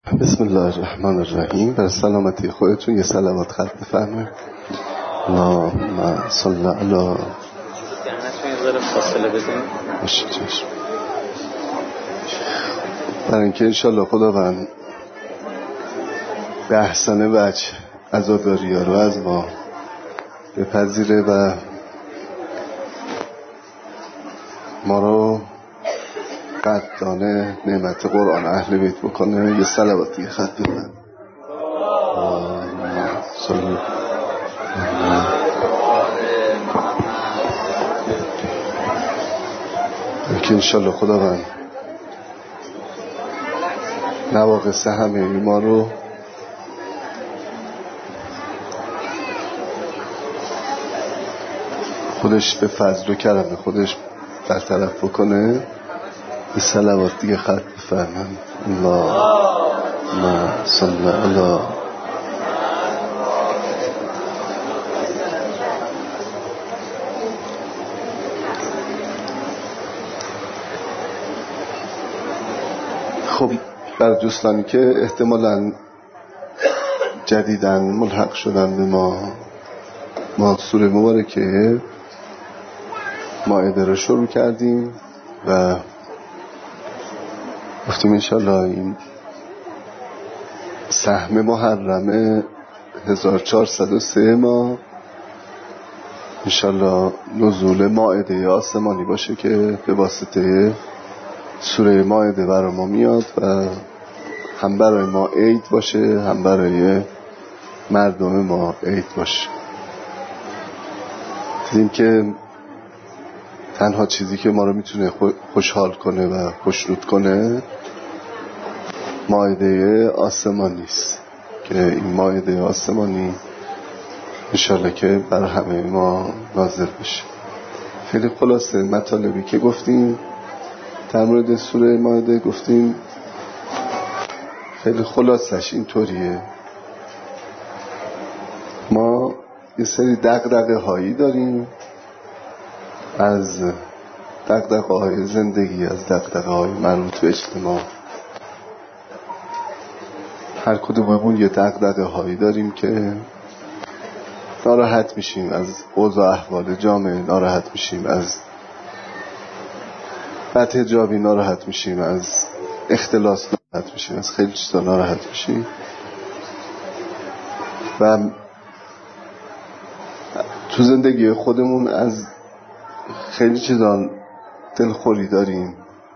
بسم الله الرحمن الرحیم. بر سلامتی خودتون یه صلوات خط بفرمایید. اللهم صل علی جمعتون یه ذره فاصله بدیم. برای اینکه انشالله خداوند به احسن وجه عزاداری ها رو از ما بپذیره و ما رو قدردان نعمت قرآن اهل بیت بکنه. یه صلواتی خط بفرمایید. که انشالله خداوند نواقص همه ما رو خودش به فضل و کرم خودش برطرف بکنه. به صلوات دیگه خط بفرمایید. اللهم صل علی خب برای دوستانی که احتمالاً جدیداً ملحق شدن به ما سوره مبارکه مائده رو شروع کردیم و گفتیم انشالله این سهم محرم 1403 ما انشالله نزول مائده آسمانی باشه که به واسطه سوره مائده برای ما میاد و هم برای ما عید باشه هم برای مردم ما عید باشه. دیدیم که تنها چیزی که ما رو میتونه خوشحال کنه و خوشنود کنه مائده آسمانی است که این مائده آسمانی انشالله که بر همه ما نازل بشه. خیلی خلاصه مطالبی که گفتیم در مورد سوره مائده گفتیم خیلی خلاصش اینطوریه. ما یه سری دغدغه هایی داریم، از دغدغه های زندگی، از دغدغه های مربوط به اجتماع. هر کدوممون یه دغدغه هایی داریم که ناراحت میشیم از اوضاع احوال جامعه، ناراحت میشیم از بدحجابی، ناراحت میشیم از اختلاس، ناراحت میشیم از خیلی چیزا، ناراحت میشیم و تو زندگی خودمون از خیلی چیزا دلخوری داریم.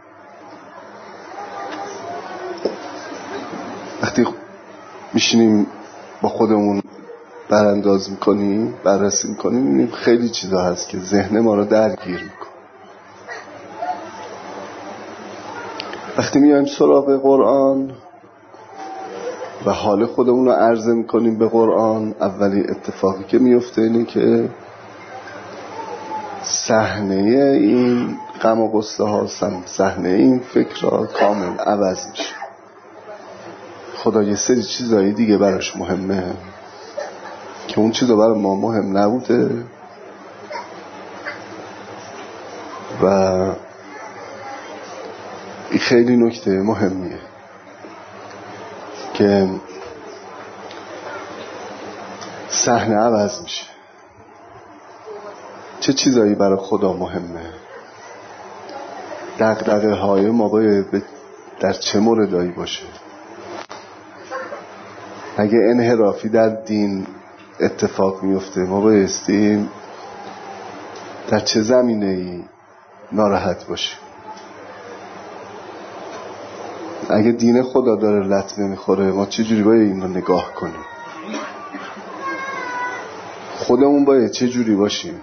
وقتی میشینیم با خودمون برانداز میکنیم، بررسی میکنیم، میبینیم خیلی چیزا هست که ذهن ما رو درگیر میکنه. وقتی میایم سراغ قرآن و حال خودمون رو عرضه میکنیم به قرآن، اولی اتفاقی که میفته اینه که صحنه این غم و غصه ها، صحنه این فکرها کامل عوض میشه. خدا یه سری چیزایی دیگه براش مهمه که اون چیزا برای ما مهم نبوده و این خیلی نکته مهمیه که صحنه عوض میشه. چه چیزایی برای خدا مهمه؟ دغدغه های ما باید در چه موردایی باشه؟ اگه انحرافی در دین اتفاق میفته ما بایستیم در چه زمینه‌ای ناراحت باشیم؟ اگه دین خدا داره لطمه میخوره ما چه جوری باید این رو نگاه کنیم؟ خودمون باید چه جوری باشیم؟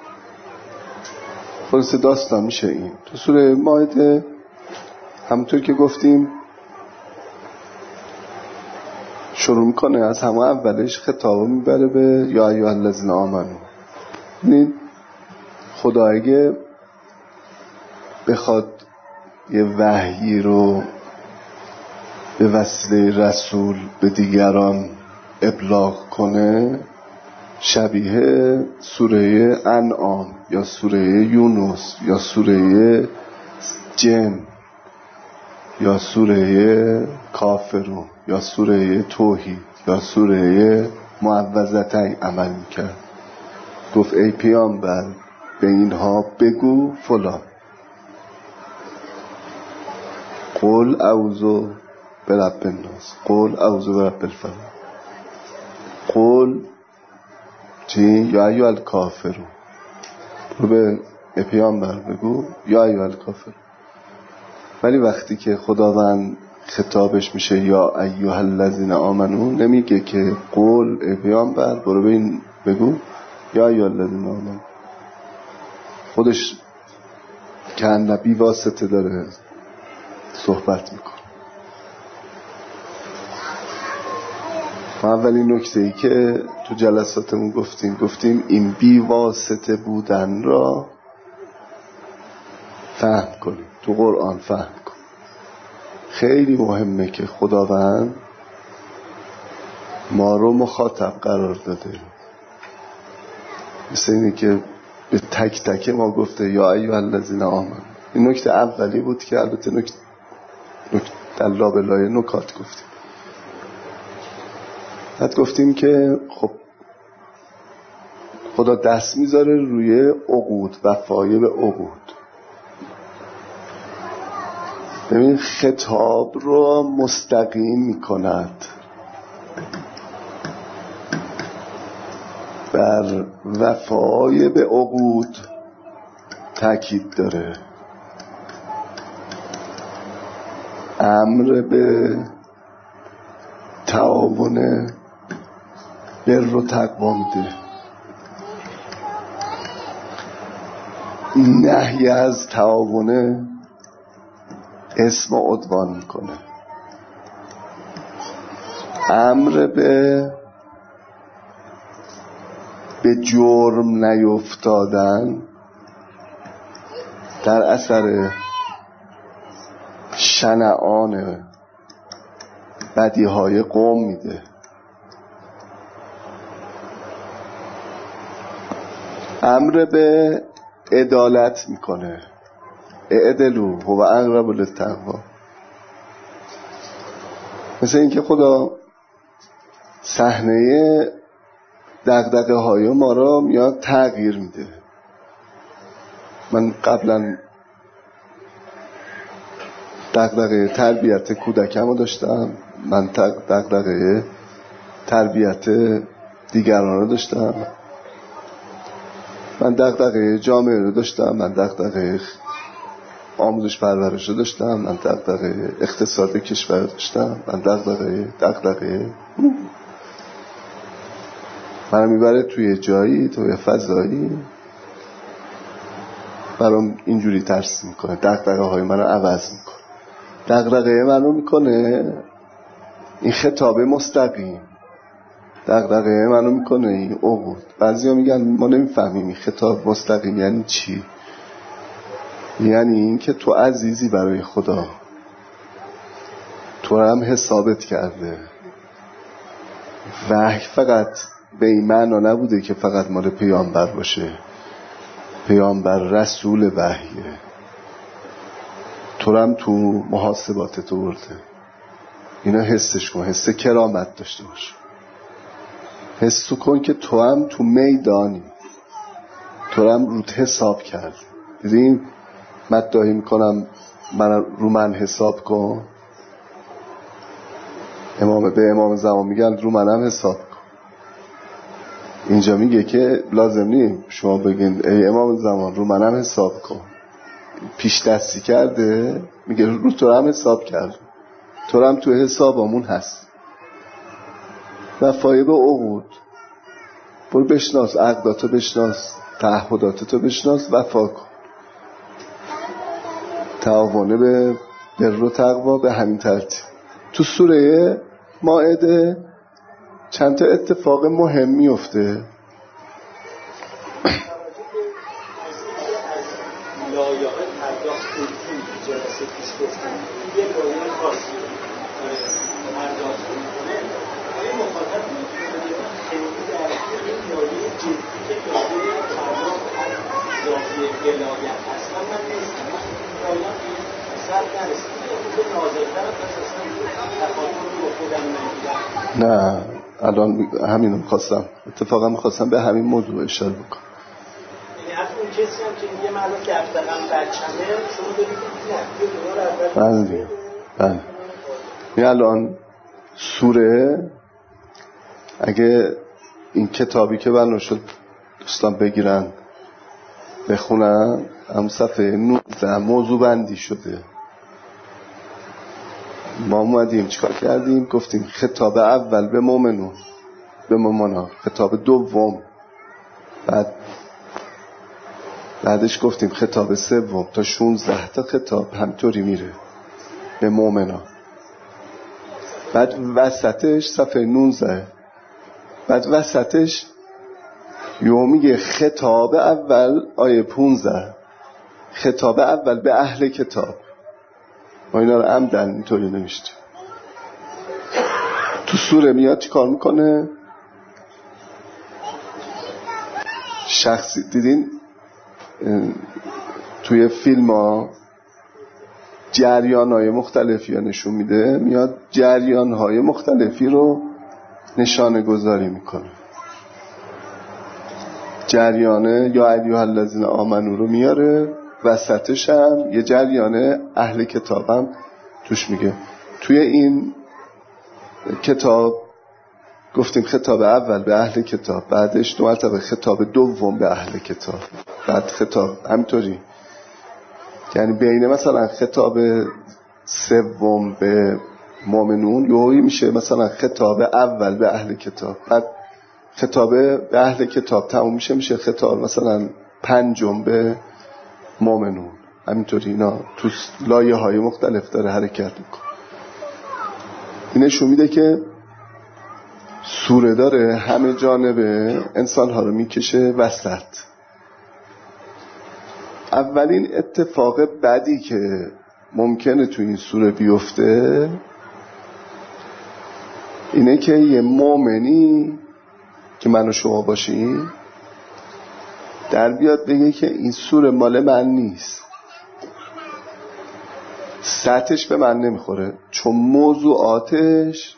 خلاصه داستان میشه این. تو سوره مائده همونطور که گفتیم شروع میکنه، از همه اولش خطاب میبره به یا ایها الذین آمنو. ببینید خدا اگه بخواد یه وحی رو به وسیله رسول به دیگران ابلاغ کنه شبیه سوره انعام یا سوره یونس یا سوره جن یا سوره کافرون یا سوره توحید یا سوره معوذتین عمل میکرد. گفت ای پیامبر به اینها بگو فلان، قل اعوذ برب الناس، قل اعوذ برب الفلق، قل چی؟ یا ایها الکافرون. رو به پیامبر بگو یا ایها الکافرون. ولی وقتی که خداوند خطابش میشه یا ایها الذین آمنو، نمیگه که قل ای پیامبر برو به این بگو یا ایها الذین آمنو. خودش که نبی واسطه داره صحبت میکنه. ما اولین نکته ای که تو جلساتمون گفتیم این بی واسطه بودن را فهم کنیم، تو قرآن فهم کنیم. خیلی مهمه که خداوند ما رو مخاطب قرار داده، مثل اینه که به تک تک ما گفته یا ایها الذین آمنو. این نکته اولی بود که البته نکته در لابلای نکات گفتیم. بعد گفتیم که خب خدا دست میذاره روی عقود، وفای به عقود. ببین خطاب رو مستقیم میکند، بر وفای به عقود تاکید داره، امر به تعاون بر و تقوا میده، نهی از تعاون اسم و عدوان میکنه، امر به جرم نیفتادن در اثر شنعان بدیهای قوم میده، امر به عدالت میکنه، اعدلوا هو اقرب للتقوی. مثل اینکه خدا صحنه دغدغه های ما را میاد تغییر میده. من قبلا دغدغه تربیت کودکم رو داشتم، من دغدغه تربیت دیگران رو داشتم، من دغدغه جامعه رو داشتم، من دغدغه آموزش پرورش رو داشتم، من دغدغه اقتصاد کشور داشتم، من دغدغه منو میبره توی جایی، توی فضایی، برام اینجوری ترس میکنه، دغدغه های منو عوض میکنه، دغدغه منو میکنه این خطاب مستقیم، دغدغه منو میکنه این عقود. بعضیا میگن ما نمیفهمیم این خطاب مستقیم یعنی چی. یعنی این که تو عزیزی برای خدا، تو هم حسابت کرده. وحی فقط به این معنا نبوده که فقط مال پیامبر باشه، پیامبر رسول وحیه، تو هم تو محاسباتت برده. اینا حسش کن، حس کرامت داشته باش، حس کن که تو هم تو میدانی، تو هم روت حساب کرد. دیدین مدعی میکنم من حساب کن، به امام زمان میگن رو منم حساب کن. اینجا میگه که لازم نیست شما بگین ای امام زمان رو منم حساب کن، پیش دستی کرده، میگه رو تو هم حساب کرد، تو هم تو حسابمون هست. وفای به عقود، برو بشناس عقداتو، بشناس تعهداتتو، بشناس وفا کن. تعاونه به بر و تقوا به همین ترتیب. تو سوره مائده چند تا اتفاق مهم میفته. نه الان همینو می‌خواستم، اتفاقا می‌خواستم به همین موضوع اشاره بکنم. یعنی حتی اون کسی هم که میگه من الان دفترم بچمه شما دارید نه یه دور اول بله این الان سوره، اگه این کتابی که بنا شد دوستان بگیرن بخونن، هم صفحه 19 موضوع بندی شده. ما اومدیم چیکار کردیم؟ گفتیم خطاب اول به مؤمنون، به مؤمنا، خطاب دوم، بعدش گفتیم خطاب سوم تا 16 تا خطاب همطوری میره به مؤمنا. بعد وسطش صفحه 19، بعد وسطش میگه خطاب اول آیه 15، خطاب اول به اهل کتاب. ما اینا رو عمدن اینطوری نوشتیم. تو سوره میاد چی کار میکنه؟ شخصی دیدین توی فیلم ها جریان های مختلفی رو نشون میده، میاد جریان های مختلفی رو نشانه گذاری میکنه. جریانه یا ایها الذین آمنو رو میاره، وسطش هم یه جریان اهل کتابم توش میگه. توی این کتاب گفتیم خطاب اول به اهل کتاب، بعدش دو مرتبه خطاب دوم به اهل کتاب، بعد خطاب همینطوری، یعنی بین مثلا خطاب سوم به مؤمنون یهویی میشه مثلا خطاب اول به اهل کتاب، بعد خطاب به اهل کتاب تموم میشه خطاب مثلا پنجم به مؤمنون. همینطوری اینا تو لایه های مختلف داره حرکت میکنه. این نشون میده که سوره داره همه جانب انسان ها رو میکشه وسط. اولین اتفاق بدی که ممکنه تو این سوره بیفته اینه که یه مؤمنی که من و شما باشیم در بیاد بگه که این سوره مال من نیست، سطحش به من نمیخوره، چون موضوعاتش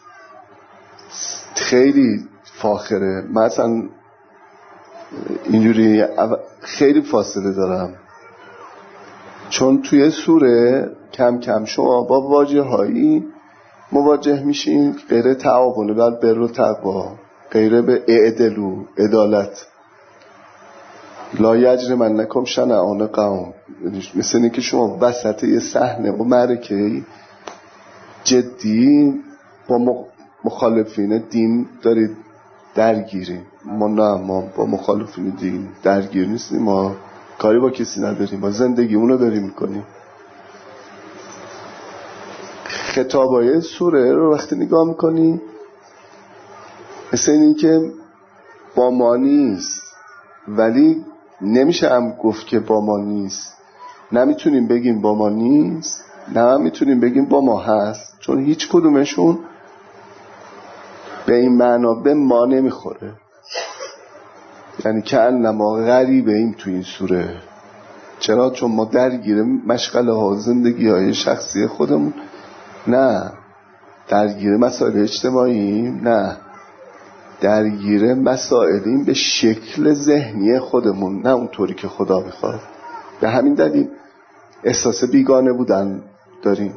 خیلی فاخره. مثلا اینجوری خیلی فاصله دارم، چون توی سوره کم کم شما با واژه هایی مواجه میشین غیر تعاون بر بر و تقوا، غیر به اعدلو عدالت، لا یجرمنکم شنآن قوم، مثل اینه که شما وسط یه صحنه و معرکه جدی با مخالفین دین دارید درگیریم. ما نه، ما با مخالفین دین درگیر نیستیم، ما کاری با کسی نداریم، ما زندگی اونو داریم میکنیم. خطابای سوره رو وقتی نگاه میکنی مثل این که با ما نیست، ولی نمیشه هم گفت که با ما نیست. نمیتونیم بگیم با ما نیست، نه میتونیم بگیم با ما هست، چون هیچ کدومشون به این معنا به ما نمیخوره. یعنی که انما غریبه ایم تو این سوره. چرا؟ چون ما درگیر مشغله ها زندگی های شخصی خودمون، نه درگیر مسائل اجتماعی، نه درگیر مسائلیم به شکل ذهنی خودمون، نه اونطوری که خدا میخواد. به همین دلیل احساس بیگانه بودن داریم.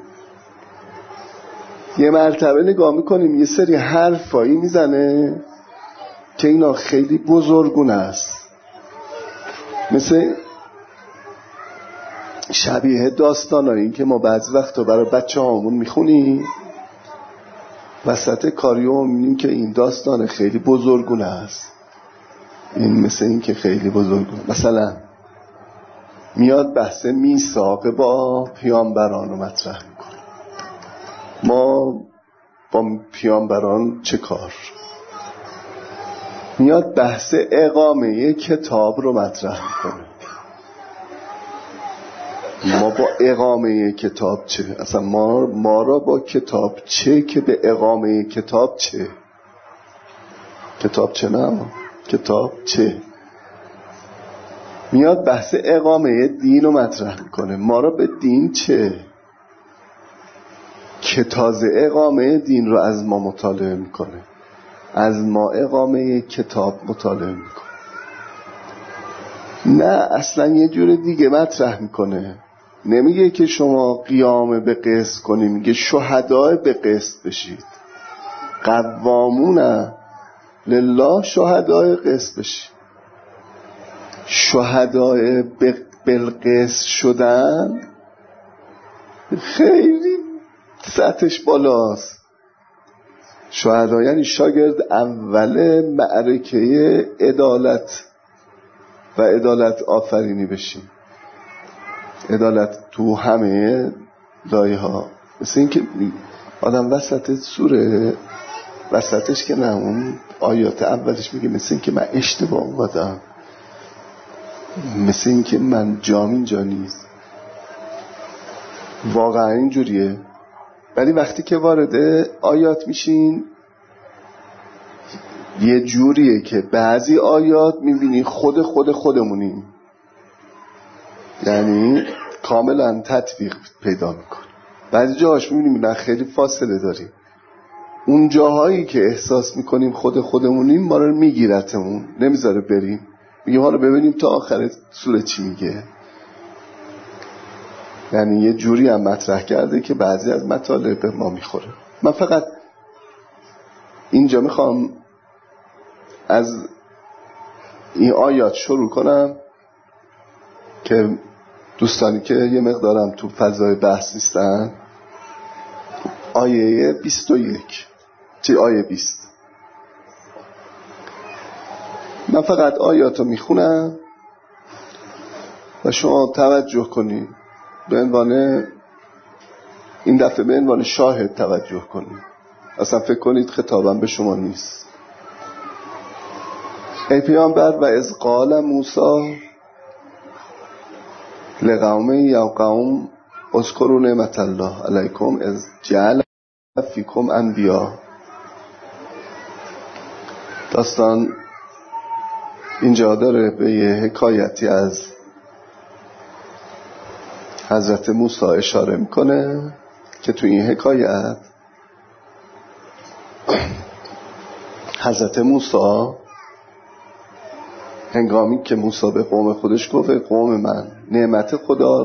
یه مرتبه نگاه میکنیم یه سری حرفایی میزنه که اینا خیلی بزرگونه است، مثل شبیه داستانایی که ما بعضی وقتا برای بچه هامون میخونیم، وسط کاریو میبینیم که این داستان خیلی بزرگونه است. این مثل این که خیلی بزرگونه، مثلا میاد بحث میثاق با پیامبران رو مطرح میکنه. ما با پیامبران چه کار؟ میاد بحث اقامه کتاب رو مطرح میکنه. ما با اقامه کتاب چه؟ اصلا ما را با کتاب چه که به اقامه کتاب چه؟ کتاب چه نه؟ کتاب چه؟ میاد بحث اقامه دین رو مطرح میکنه. ما را به دین چه؟ که تازه اقامه دین رو از ما مطالعه میکنه، از ما اقامه کتاب مطالعه میکنه. نه، اصلا یه جور دیگه مطرح میکنه. نمیگه که شما قیام به قسط کنی، میگه شهداء به قسط بشید، قوامون لله شهداء قسط بشید. شهداء بالقسط شدن خیلی سطحش بالاست. شهدا یعنی شاگرد اول معرکه عدالت و عدالت آفرینی بشین. عدالت تو همه لایه ها، مثل این که آدم وسط سوره، وسطش که نه، اون آیات اولش میگه مثل این که من اشتباه اومدم، مثل این که من جام اینجا نیست. واقعا اینجوریه. ولی وقتی که وارد آیات میشین یه جوریه که بعضی آیات میبینی خودمونیم، یعنی کاملا تطبیق پیدا میکن. بعضی جاهاش میبینیم نه، خیلی فاصله داریم. اون جاهایی که احساس میکنیم خودمونیم ما رو میگیرتمون، نمیذاره بریم، میگه حالا ببینیم تا آخر سوره چی میگه. یعنی یه جوری هم مطرح کرده که بعضی از مطالب به ما میخوره. من فقط اینجا میخوام از این آیات شروع کنم که دوستانی که یه مقدارم تو فضای بحث نیستن، آیه 21 چه آیه 20. من فقط آیاتو میخونم و شما توجه کنید، به عنوان این دفعه به عنوان شاهد توجه کنید، اصلا فکر کنید خطابم به شما نیست. ای پیامبر، و از قال موسی لقومه یا قوم اذکروا نعمت الله علیکم از جعل فیکم انبیا. داستان اینجا داره به یه حکایتی از حضرت موسی اشاره میکنه که تو این حکایت حضرت موسی هنگامی که موسی به قوم خودش گفت قوم من نعمت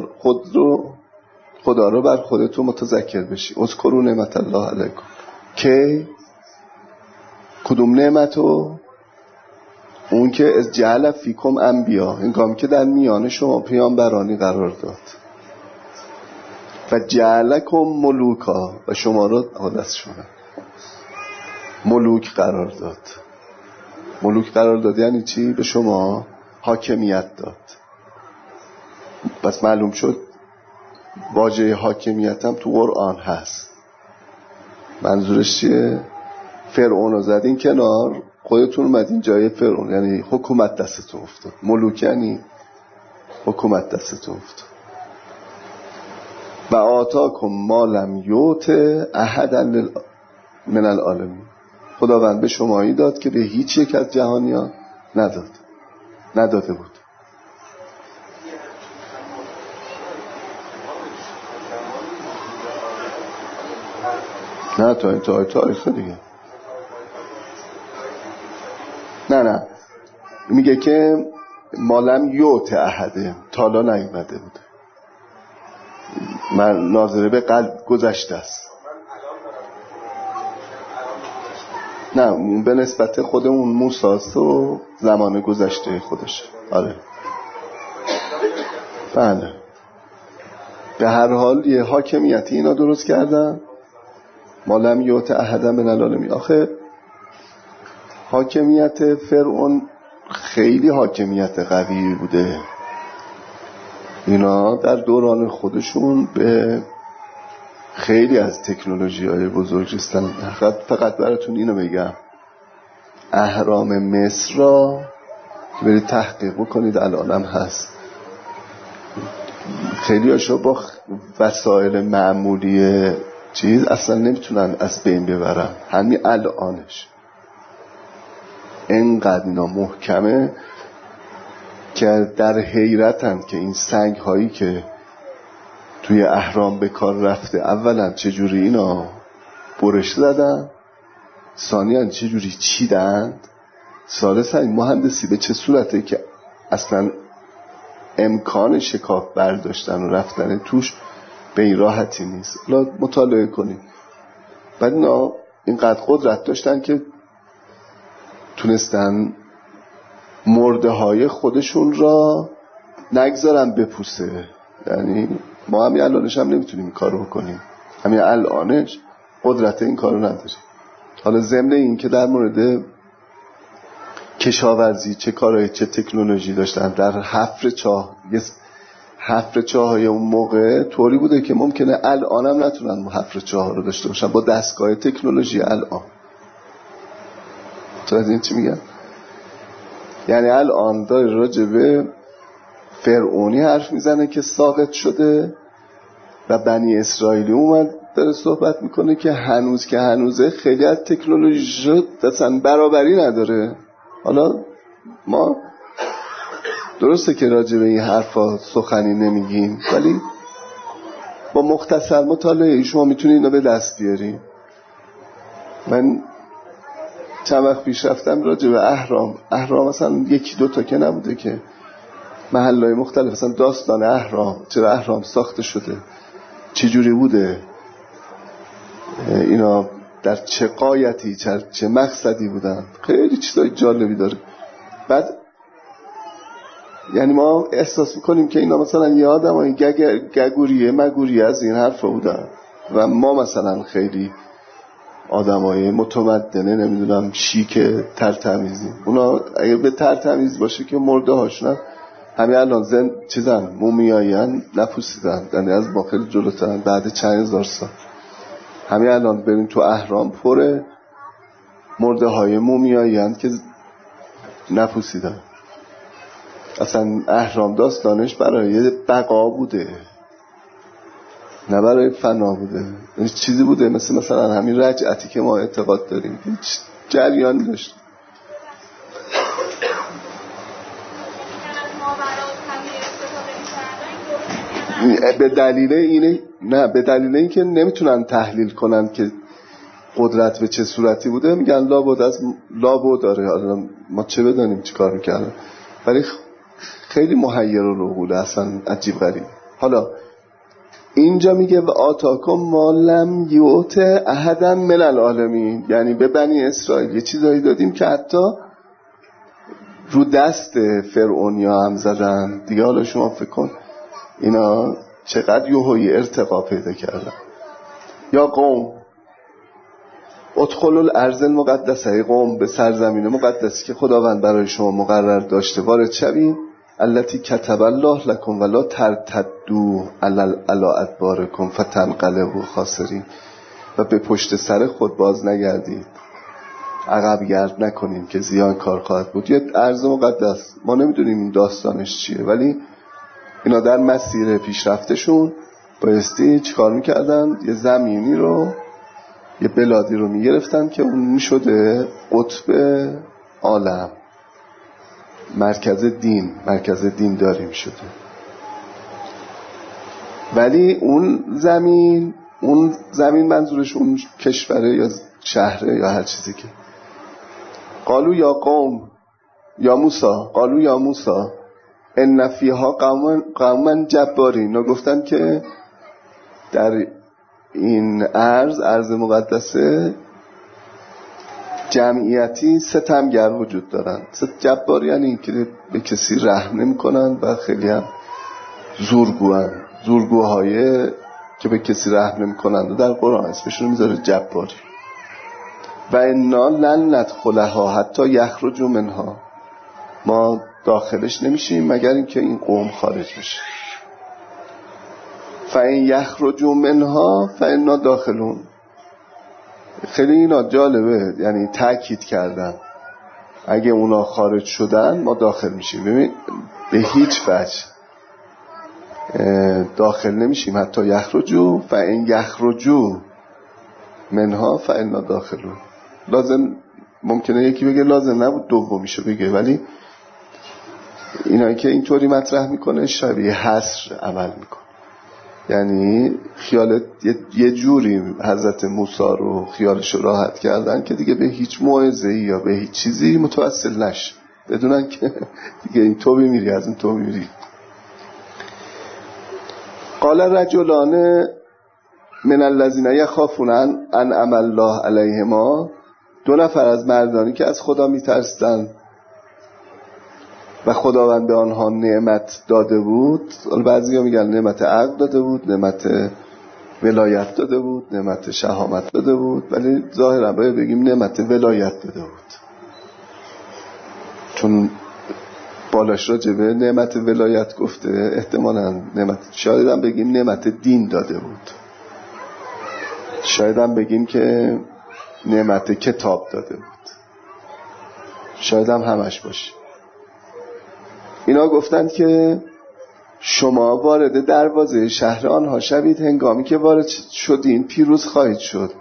خدا رو بر خودتون متذکر بشی، اذکروا نعمت الله علیکم. که کدوم نعمتو؟ اون که از جعل فیکم انبیا، هنگامی که در میان شما پیامبرانی قرار داد، و جعلکم ملوکا، و شما رو ملوک قرار داد. ملوک قرار داد یعنی چی؟ به شما حاکمیت داد. پس معلوم شد واژه حاکمیت هم تو قرآن هست. منظورش چیه؟ فرعون رو زدین کنار، خودتون اومدین جای فرعون، یعنی حکومت دستتون افتاد. ملوک یعنی حکومت دستتون افتاد. و آتاکم ما لم یؤت احدا من العالمین. خداوند به شمایی داد که به هیچ یک از جهانیان نداده بود. نه تا تاریخ دیگه. نه میگه که ما لم یؤت احد، تالا نیومده بود. من ناظره به قلب گذشته است. نه، به نسبت خودمون موساست و زمان گذشته خودش. آره بله. به هر حال یه حاکمیتی اینا درست کردن. ما لم یؤت احدا من العالمین. آخه حاکمیت فرعون خیلی حاکمیت قوی بوده. اینا در دوران خودشون به خیلی از تکنولوژی‌های بزرگ رسیدن. فقط براتون اینو بگم، اهرام مصر را که برید تحقیق بکنید الانم هست. خیلی هاشو با وسایل معمولی چیز اصلا نمیتونن از بین ببرن. همین الانش اینقدر اینا محکمه که در حیرتن که این سنگ هایی که توی اهرام به کار رفته، اولا چجوری اینا برش زدن، ثانیاً چجوری چیدند، ثالثاً مهندسی به چه صورته که اصلا امکان شکاف برداشتن و رفتن توش به این راحتی نیست. حالا مطالعه کنیم. بعد اینا اینقدر قدرت داشتن که تونستن مرده های خودشون را نگذارن بپوسه. یعنی ما همین الانش هم نمیتونیم این کار رو کنیم، همین الانش قدرت این کار رو نداریم. حالا ضمن این که در مورد کشاورزی چه کارهای چه تکنولوژی داشتن در حفر چاهای اون موقع طوری بوده که ممکنه الان هم نتونن حفر چاه رو داشته باشن با دستگاه تکنولوژی الان. تو از این چی میگن؟ یعنی الان داره راجع به فرعونی حرف میزنه که ساقط شده و بنی اسرائیلی اومد داره صحبت میکنه که هنوزه خیلی از تکنولوژی شد اصلا برابری نداره. حالا ما درسته که راجع به این حرفا سخنی نمیگیم، ولی با مختصر مطالعه شما میتونید اینو به دست بیاریم. من چند وقت پیش رفتم راجع به اهرام مثلا یکی دوتا که نبوده که محلهای مختلف، مثلا داستان اهرام، چرا اهرام ساخته شده، چه جوری بوده، اینا در چه غایتی چه مقصدی بودن، خیلی چیزای جالبی داره. بعد یعنی ما احساس میکنیم که اینا مثلا یه آدمای مگوریه از این حرفا بودن و ما مثلا خیلی آدمای متمدنه نمیدونم شیک ترتمیزی. اونا اگه به ترتمیز باشه که مرده هاشون همین الان مومیایین نپوسیدن، یعنی از ما خیلی جلوترن. بعد چند هزار سال همین الان بریم تو اهرام پره مرده های مومیایین که نپوسیدن. اصلا اهرام داستانش برای بقا بوده نه برای فنا بوده. چیزی بوده مثلا همین رجعتی که ما اعتقاد داریم، هیچ جریانی داشت. به دلیل اینه که نمیتونن تحلیل کنن که قدرت به چه صورتی بوده، میگن لابد داره. حالا ما چه بدانیم چی کار میکردن، ولی خیلی محیر العقول، اصلا عجیب غریب. حالا اینجا میگه و آتاکم ما لم یؤت احدا من العالمین، یعنی به بنی اسرائیل یه چیزایی دادیم که حتی رو دست فرعونیا هم زدن دیگه. حالا شما فکر کن اینا چقدر یهویی ارتقا پیدا کردن. یا قوم ادخلوا الارض المقدسه، قوم به سرزمین مقدسی که خداوند برای شما مقرر داشته وارد شوید، التی کتب الله لکم ولا ترتدوا علی ادبارکم فتنقلبوا خاسرین، و به پشت سر خود باز نگردید، عقب گرد نکنید که زیان کار خواهد بود. یه ارض مقدس، ما نمیدونیم این داستانش چیه، ولی اینا در مسیر پیشرفتشون بایستی چیکار میکردن؟ یه زمینی رو، یه بلادی رو میگرفتن که اون میشده قطب عالم، مرکز دین داری میشده. ولی اون زمین منظورش اون کشوره یا شهره یا هر چیزی که قالو یا قوم یا موسی ان فیها قوما جبارین، گفتن که در این ارض مقدسه جمعیتی ستمگر وجود دارن. جبار یعنی که به کسی رحم نمی کنن و خیلی هم زورگوهای که به کسی رحم نمی کنن و در قرآن اسمشون میذاره جباری. و انا لن ندخلها حتی یخرجوا منها، ما داخلش نمیشیم مگر اینکه این قوم خارج بشه. فإن یخرجوا منها فإنا داخلون. خیلی اینا جالبه، یعنی تأکید کردن اگه اونا خارج شدن ما داخل میشیم. ببین به هیچ وجه داخل نمیشیم حتی یخرجوا، فإن یخرجوا منها فإنا داخلون. لازم ممکنه یکی بگه لازم نبود دومیشو بگه، ولی اینایی که اینطوری مطرح میکنه شبیه حصر عمل میکنه. یعنی خیالت یه جوری حضرت موسی رو خیالش رو راحت کردن که دیگه به هیچ موعظه‌ای یا به هیچ چیزی متوسل نشه، بدونن که دیگه این تو میری از این تو میری. قال رجلان من الذین یخافون انعم الله علیهما، دو نفر از مردانی که از خدا میترسیدن و خداوند به آنها نعمت داده بود. بعضیا میگن نعمت عقل داده بود، نعمت ولایت داده بود، نعمت شهامت داده بود، ولی ظاهرا باید بگیم نعمت ولایت داده بود، چون بالاش راجع به نعمت ولایت گفته. احتمالاً نعمت، شاید هم بگیم نعمت دین داده بود، شاید هم بگیم که نعمت کتاب داده بود، شاید هم همش باشه. اینا گفتند که شما وارد دروازه شهر آنها شوید، هنگامی که وارد شدین پیروز خواهید شد.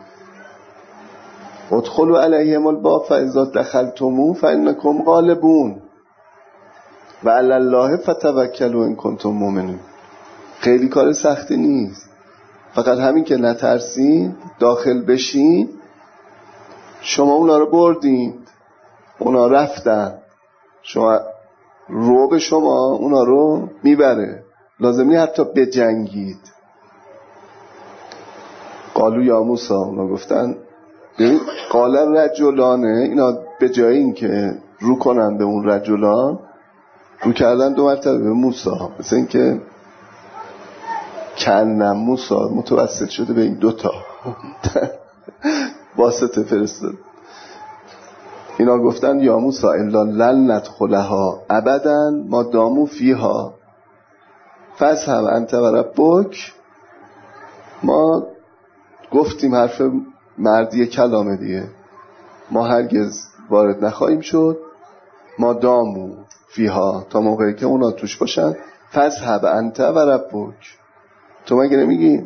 ادخلوا علیهم الباب فاذا دخلتموه فانکم غالبون و علی الله فتوکلوا ان کنتم مؤمنین. خیلی کار سختی نیست، فقط همین که نترسین، داخل بشین. شما اونا رو بردین، اونا رفتن، شما رو شما اونا رو میبره، لازم نیست حتی بجنگید. قالو یا موسی، اونا گفتن ببین قال رجلانه، اینا به جای این که رو کنن به اون رجلان، رو کردن دو مرتبه به موسی، مثل این که کنم موسی متوسل شده به این دوتا واسطه فرستاد. اینا گفتن یا موسی الا لن ندخلها ابدا ما داموا فیها فاذهب انت و ربک. ما گفتیم حرف مردی کلامه دیگه، ما هرگز وارد نخواهیم شد، ما داموا فیها تا موقعی که اونا توش باشن. فاذهب انت و ربک. تو مگه نمیگی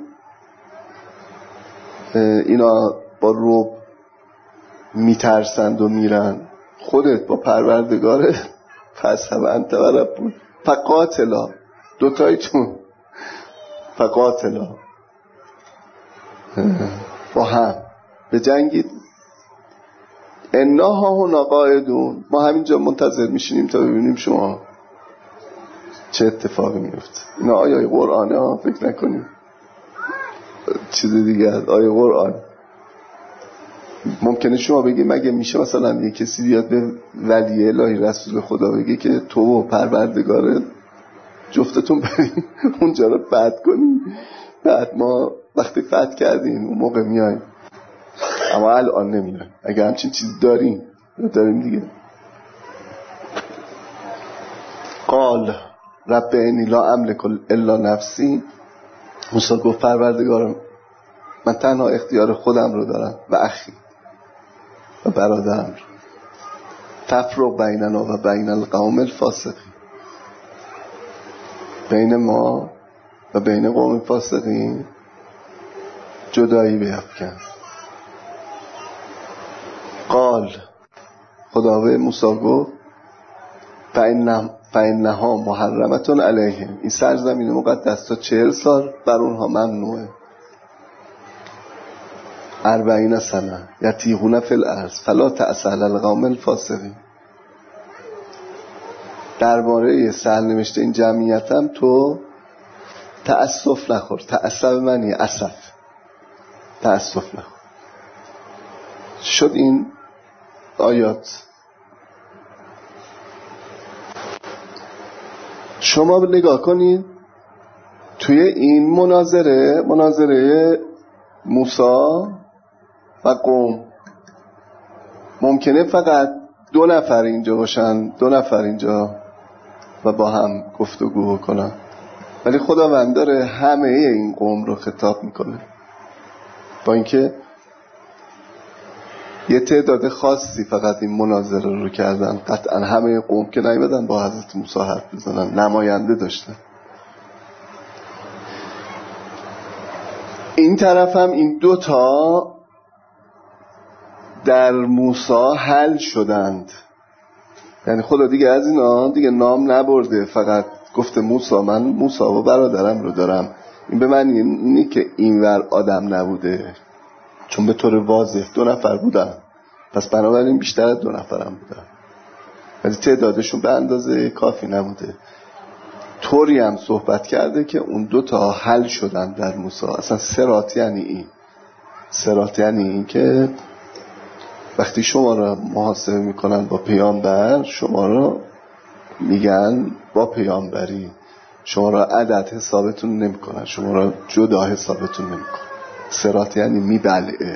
اینا با روب میترسند و میرن؟ خودت با پروردگارت فاذهب انت و ربک فقاتلا، دوتایتون فقاتلا، با هم به جنگید. انا ها هنا قاعدون، ما همینجا منتظر میشینیم تا ببینیم شما چه اتفاقی میفته. اینا آیه قرآنه ها، فکر نکنیم چیز دیگه هست. آیه قرآن. ممکنه شما بگید مگه میشه مثلا یه کسی بیاد به ولی الهی رسول خدا بگه که تو و پروردگار جفتتون بریم اونجا رو فتح کنیم، بعد ما وقتی فتح کردیم اون موقع میایم، اما الان نمیایم. اگه همچین چیز داریم دیگه. قال رب انی لا املک الا نفسی، موسی گفت پروردگارم من تنها اختیار خودم رو دارم و اخی و برادرم رو. تفرق بیننا و بین القوم الفاسقین، بین ما و بین قوم فاسقین جدایی بیفکن. قال خدا به موسی گفت فإنها محرمتون علیهم، این سرزمین مقدس تا 40 سال بر اونها ممنوعه. 40 سنه یتیهون فی الارض فلا تأس علی القوم الفاسقین. درباره سرنوشت این جمعیتم تو تأسف نخور. تأسف معنی اسف، تأسف نخور. شد این آیات. شما نگاه کنید توی این مناظره موسی و قوم، ممکنه فقط 2 نفر اینجا باشن، 2 نفر اینجا و با هم گفتگو کنن، ولی خداوند داره همه این قوم رو خطاب میکنه، با اینکه یه تعداد خاصی فقط این مناظره رو کردن. قطعا همه قوم که نیومدن با حضرت موسی حرف بزنن، نماینده داشتن. این طرف هم این 2 تا در موسی حل شدند، یعنی خدا دیگه از اینا دیگه نام نبرده، فقط گفته موسی من موسی و برادرم رو دارم این به معنی اینی که اینور آدم نبوده، چون به طور واضح 2 نفر بودن، پس بنابراین بیشتر از 2 نفرم بودن، ولی تعدادشون به اندازه کافی نبوده. طوری هم صحبت کرده که اون 2 تا حل شدن در موسی. اصلا صراط یعنی این، صراط یعنی این که وقتی شما را محاسبه میکنن با پیامبر، شما را میگن با پیامبری، شما را عدد حسابتون نمیکنن، شما را جدا حسابتون نمیکنن. صراط یعنی میبلعه.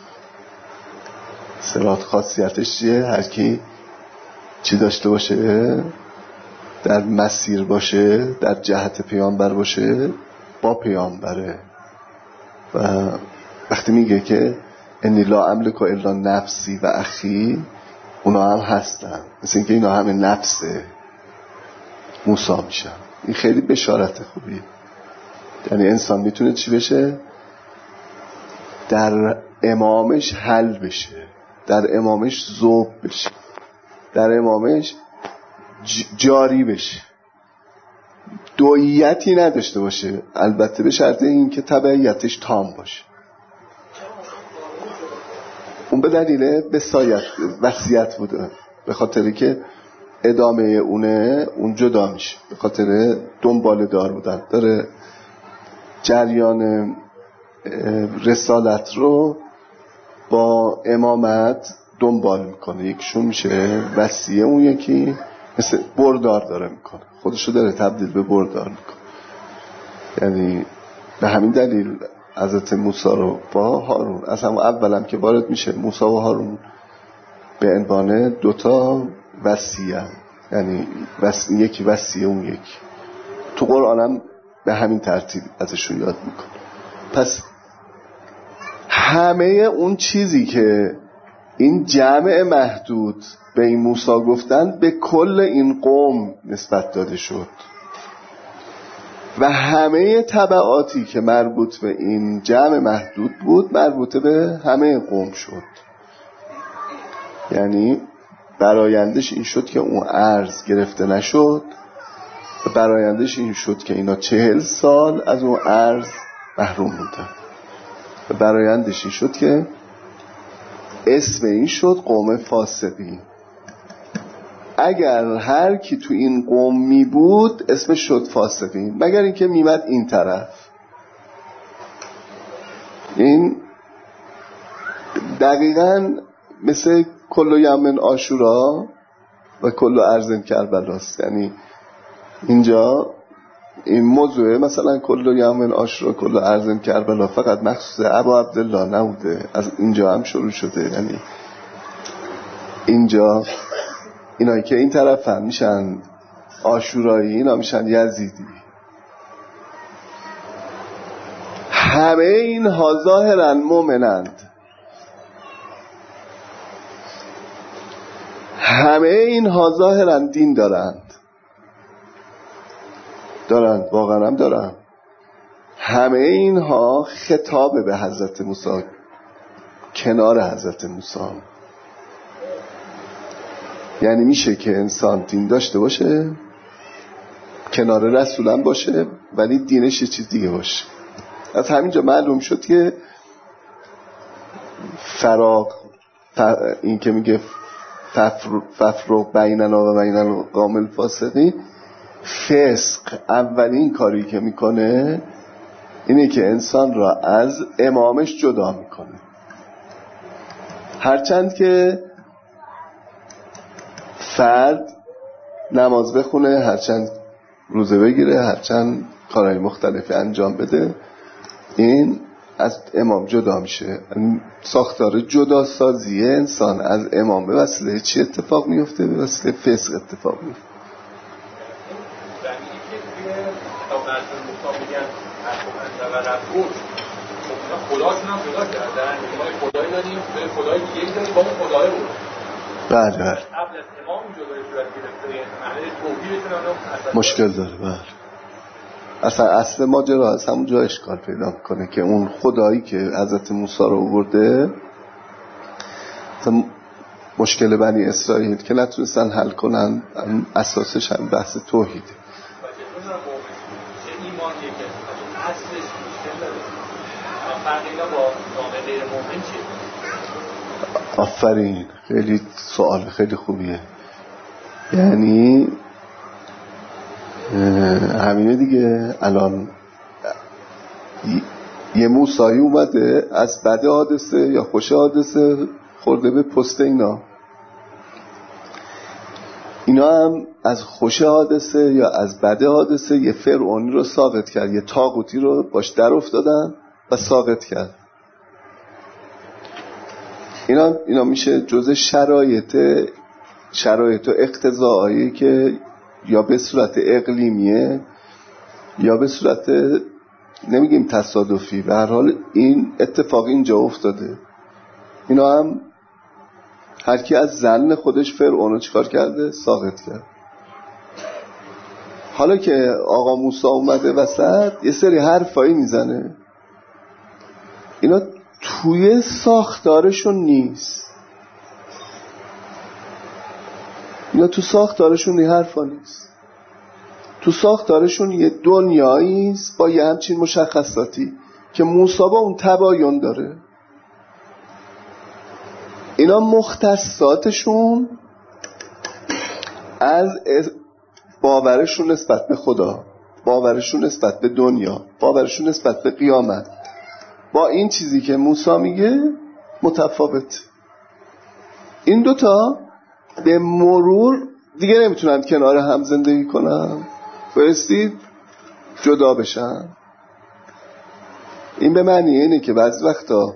صراط خاصیتش چیه؟ هر کی چی داشته باشه، در مسیر باشه، در جهت پیامبر باشه، با پیامبره. و وقتی میگه که انی لا املک الا نفسی و اخی، اونا هم هستن، مثل اینکه اینا همه نفسه موسی میشن. این خیلی بشارت خوبیه. یعنی انسان میتونه چی بشه؟ در امامش حل بشه، در امامش ذوب بشه، در امامش جاری بشه، دوییتی نداشته باشه، البته به شرط این که تبعیتش تام باشه. اون به دلیل وصیت بوده، به خاطری که ادامه اون جدا میشه، به خاطر دنبال دار بودن، داره جریان رسالت رو با امامت دنبال میکنه. یکشون میشه وصیه، اون یکی مثل بردار داره میکنه، خودشو داره تبدیل به بردار میکنه. یعنی به همین دلیل حضرت موسی رو با هارون، از هم اولم که وارد میشه، موسی و هارون به عنوان 2 تا وصیه، یعنی یکی وصیه اون یکی. تو قرآن هم به همین ترتیب ازشون یاد میکنه. پس همه اون چیزی که این جمع محدود به این موسی گفتن به کل این قوم نسبت داده شد و همه تبعاتی که مربوط به این جمع محدود بود مربوط به همه قوم شد. یعنی برآیندش این شد که اون ارز گرفته نشد و برآیندش این شد که اینا 40 سال از اون ارز محروم بودن و برآیندش این شد که اسم این شد قوم فاسقین. اگر هر کی تو این قوم می بود اسمش شد فاسقین، مگر اینکه میمد این طرف. این دقیقاً مثل کل یوم عاشورا و کل ارض کربلاست. یعنی اینجا این موضوع مثلا کل یوم عاشورا کل ارض کربلا فقط مخصوص ابا عبدالله نبوده، از اینجا هم شروع شده. یعنی اینجا اینایی که این طرف هم میشن عاشورایی، اینا میشن یزیدی. همه اینها ظاهرا مؤمنند، همه اینها ظاهرا دین دارند، واقعا هم دارند. همه اینها خطاب به حضرت موسی کنار حضرت موسی. یعنی میشه که انسان دین داشته باشه، کنار رسولم باشه، ولی دینش یه چیز دیگه باشه. از همینجا معلوم شد که این که میگه ففرق بیننا و بین القوم الفاسقین، فسق اولین کاری که میکنه اینه که انسان را از امامش جدا میکنه. هرچند که فرد نماز بخونه، هرچند روزه بگیره، هرچند کارهای مختلفی انجام بده، این از امام جدا میشه. ساختار جدا سازی انسان از امام به وسیله چی اتفاق میفته؟ به وسیله فسق اتفاق میفته. بله مشکل داره. بله اصلا اصل ماجرا از همون جا اشکال پیدا میکنه که اون خدایی که حضرت موسی رو آورده، مشکل بنی اسرائیل که نتونستن حل کنن، اساسش هم بحث توحیده. اصلش مشکل داره. فرق اینا با نام غیر مؤمن چیه؟ آفرین، خیلی سوال خیلی خوبیه. یعنی همینه دیگه. الان یه موسایی اومده از بد حادثه یا خوش حادثه خورده به پست اینا هم از خوش حادثه یا از بد حادثه یه فرعونی رو ساقط کرد، یه طاغوتی رو باش در افتادن و ساقط کرد. اینا میشه جزء شرایط و اقتضاعی که یا به صورت اقلیمیه یا به صورت نمیگیم تصادفی، به هر حال این اتفاق اینجا افتاده. اینا هم هر کی از ظن خودش فرعونو چیکار کرده؟ ساقط کرد. حالا که آقا موسی اومده وسط یه سری حرفایی میزنه، اینا توی ساختارشون نیست. اینا تو ساختارشون این حرفا نیست. تو ساختارشون یه دنیاییست با یه همچین مشخصاتی که موسی با اون تباین داره. اینا مختصاتشون از باورشون نسبت به خدا، باورشون نسبت به دنیا، باورشون نسبت به قیامت با این چیزی که موسی میگه متفاوت. این دوتا به مرور دیگه نمیتونن کنار هم زندگی کنن، بایستی جدا بشن. این به معنی اینه که بعضی وقتا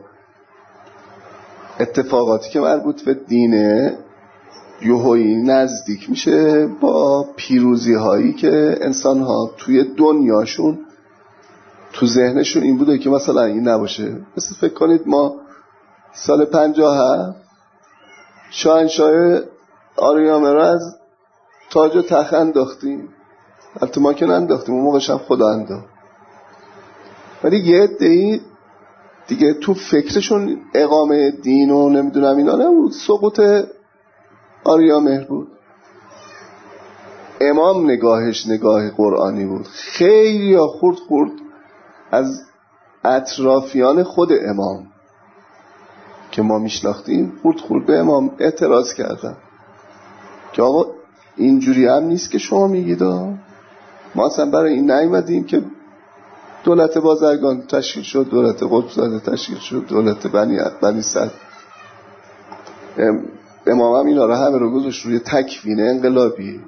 اتفاقاتی که مربوط به دینه یوهویی نزدیک میشه با پیروزی هایی که انسان ها توی دنیاشون تو ذهنشون این بوده که مثلا این نباشه. مثل فکر کنید ما سال 57 شاهنشاه آریامه را از تاج و تخت انداختیم. البته ما که ننداختیم، اون موقعش هم خدا انداخت. ولی یه عده‌ای دیگه تو فکرشون اقامه دین و نمیدونم اینا نبود، سقوط آریامهر بود. امام نگاهش نگاه قرآنی بود. خیلی خورد از اطرافیان خود امام که ما میشناختیم خورد به امام اعتراض کردن که آقا اینجوری هم نیست که شما میگید. ما اصلا برای این نیومدیم که دولت بازرگان تشکیل شد، دولت قطب‌زاده تشکیل شد، دولت بنی صدر. امام هم اینا رو همه رو گذاشت روی تکوین انقلابی.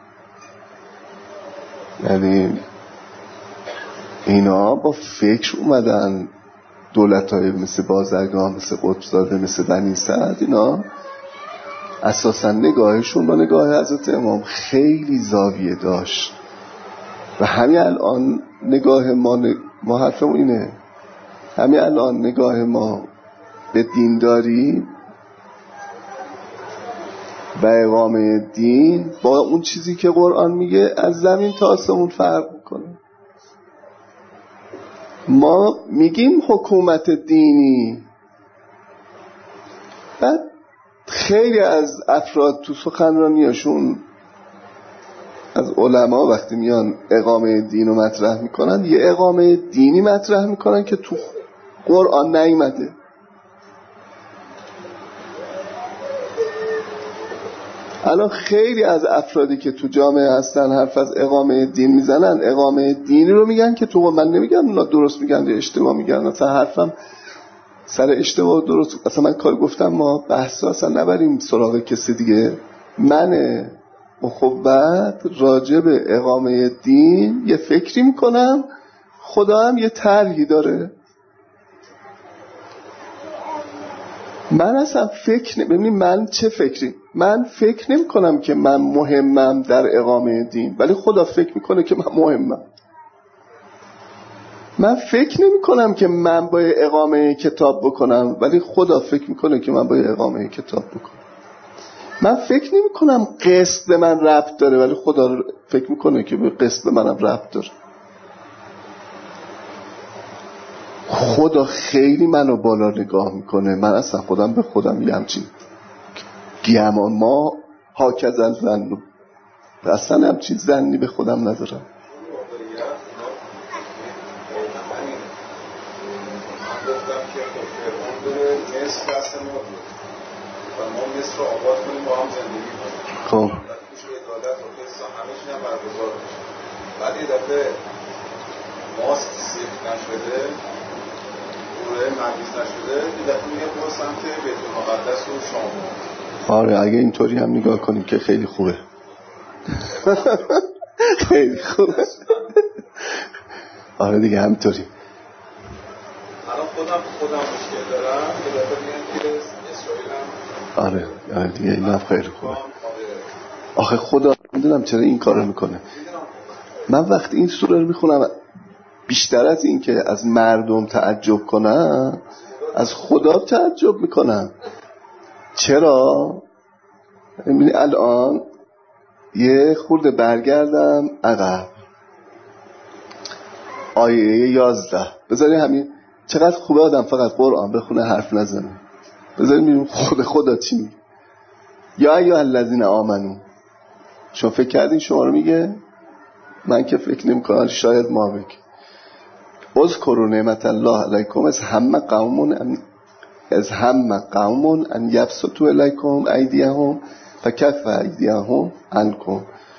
یعنی اینا با فکر اومدن، دولت‌های مثل بازرگان، مثل قطب‌زاده، مثل بنی صدر، اینا اساسا نگاهشون با نگاه حضرت امام خیلی زاویه داشت. و همین الان نگاه ما حرفمون اینه، همین الان نگاه ما به دینداری و اقامه دین با اون چیزی که قرآن میگه از زمین تا آسمون فرق میکنه. ما میگیم حکومت دینی، بعد خیلی از افراد تو سخنرانیاشون از علما وقتی میان اقامه دین رو مطرح میکنن، یه اقامه دینی مطرح میکنن که تو قرآن نیامده. الان خیلی از افرادی که تو جامعه هستن حرف از اقامه دین میزنن، اقامه دینی رو میگن که تو، من نمیگم اونا درست میگن یا اشتباه میگن، اصلا حرفم سر اشتباه درست، اصلا من کار گفتم ما بحثا اصلا نبریم سراغ کسی دیگه. من مخوت راجع به اقامه دین یه فکری میکنم، خدا هم یه طرحی داره. من اصلا ببینید من چه فکری، من فکر نمی کنم که من مهمم در اقامه دین، ولی خدا فکر میکنه که من مهمم. من فکر نمی کنم که من باید اقامه کتاب بکنم، ولی خدا فکر میکنه که من باید اقامه کتاب بکنم. من فکر نمی کنم قسط به من ربط داره، ولی خدا فکر میکنه که به قسط به منم ربط داره. خدا خیلی منو بالا نگاه میکنه. من اصلا خودم به خودم یه همچین گیمان ما هاکذا ظن، اصلا همچین ظنی به خودم ندارم. مصر دست ما بود و ما مصر رو آباد کنیم با هم زندگی کنیم. خب توش عدالت و قصه همه چی هم برگزار بشه. بعد یه دفعه ماست سیخ نشده، دوره مریض نشده، یه دفعه میگه برو سمت بیت المقدس و شام. آره اگه اینطوری هم نگاه کنیم که خیلی خوبه. خیلی خوبه. آره دیگه همینطوری. الان خودم مشکل دارم که دفعه میگن که اسرائیل هم آره دیگه این هم خیلی خوبه. آخه خدا میدونم چرا این کار رو میکنه. من وقتی این سوره رو میخونم بیشتر از این که از مردم تعجب کنم از خدا تعجب میکنم. چرا؟ ببینی الان یه خورده برگردم عقب آیه 11 بذاری همین. چقدر خوبه آدم فقط قرآن بخونه حرف نزنه. بذاری میریم خدا چی میگه. یا ایها الذین آمنو. شما فکر کردین شما رو میگه؟ من که فکر نمی کنم. شاید ما بگه اذکروا نعمت الله علیکم از هم قوم ان یبسطوا الیکم ایدیهم فکف ایدیهم عنکم.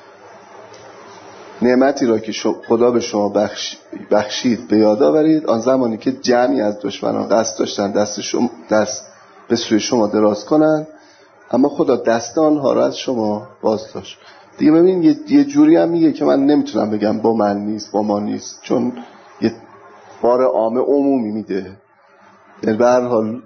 نعمتی را که خدا به شما بخشید به یاد آورید آن زمانی که جمعی از دشمنان قصد داشتن دست به سوی شما دراز کنند اما خدا دست آنها را از شما باز داشت. دیگه ببین یه جوری هم میگه که من نمیتونم بگم با من نیست با ما نیست چون یه بار عام عمومی میده. یعنی به هر حال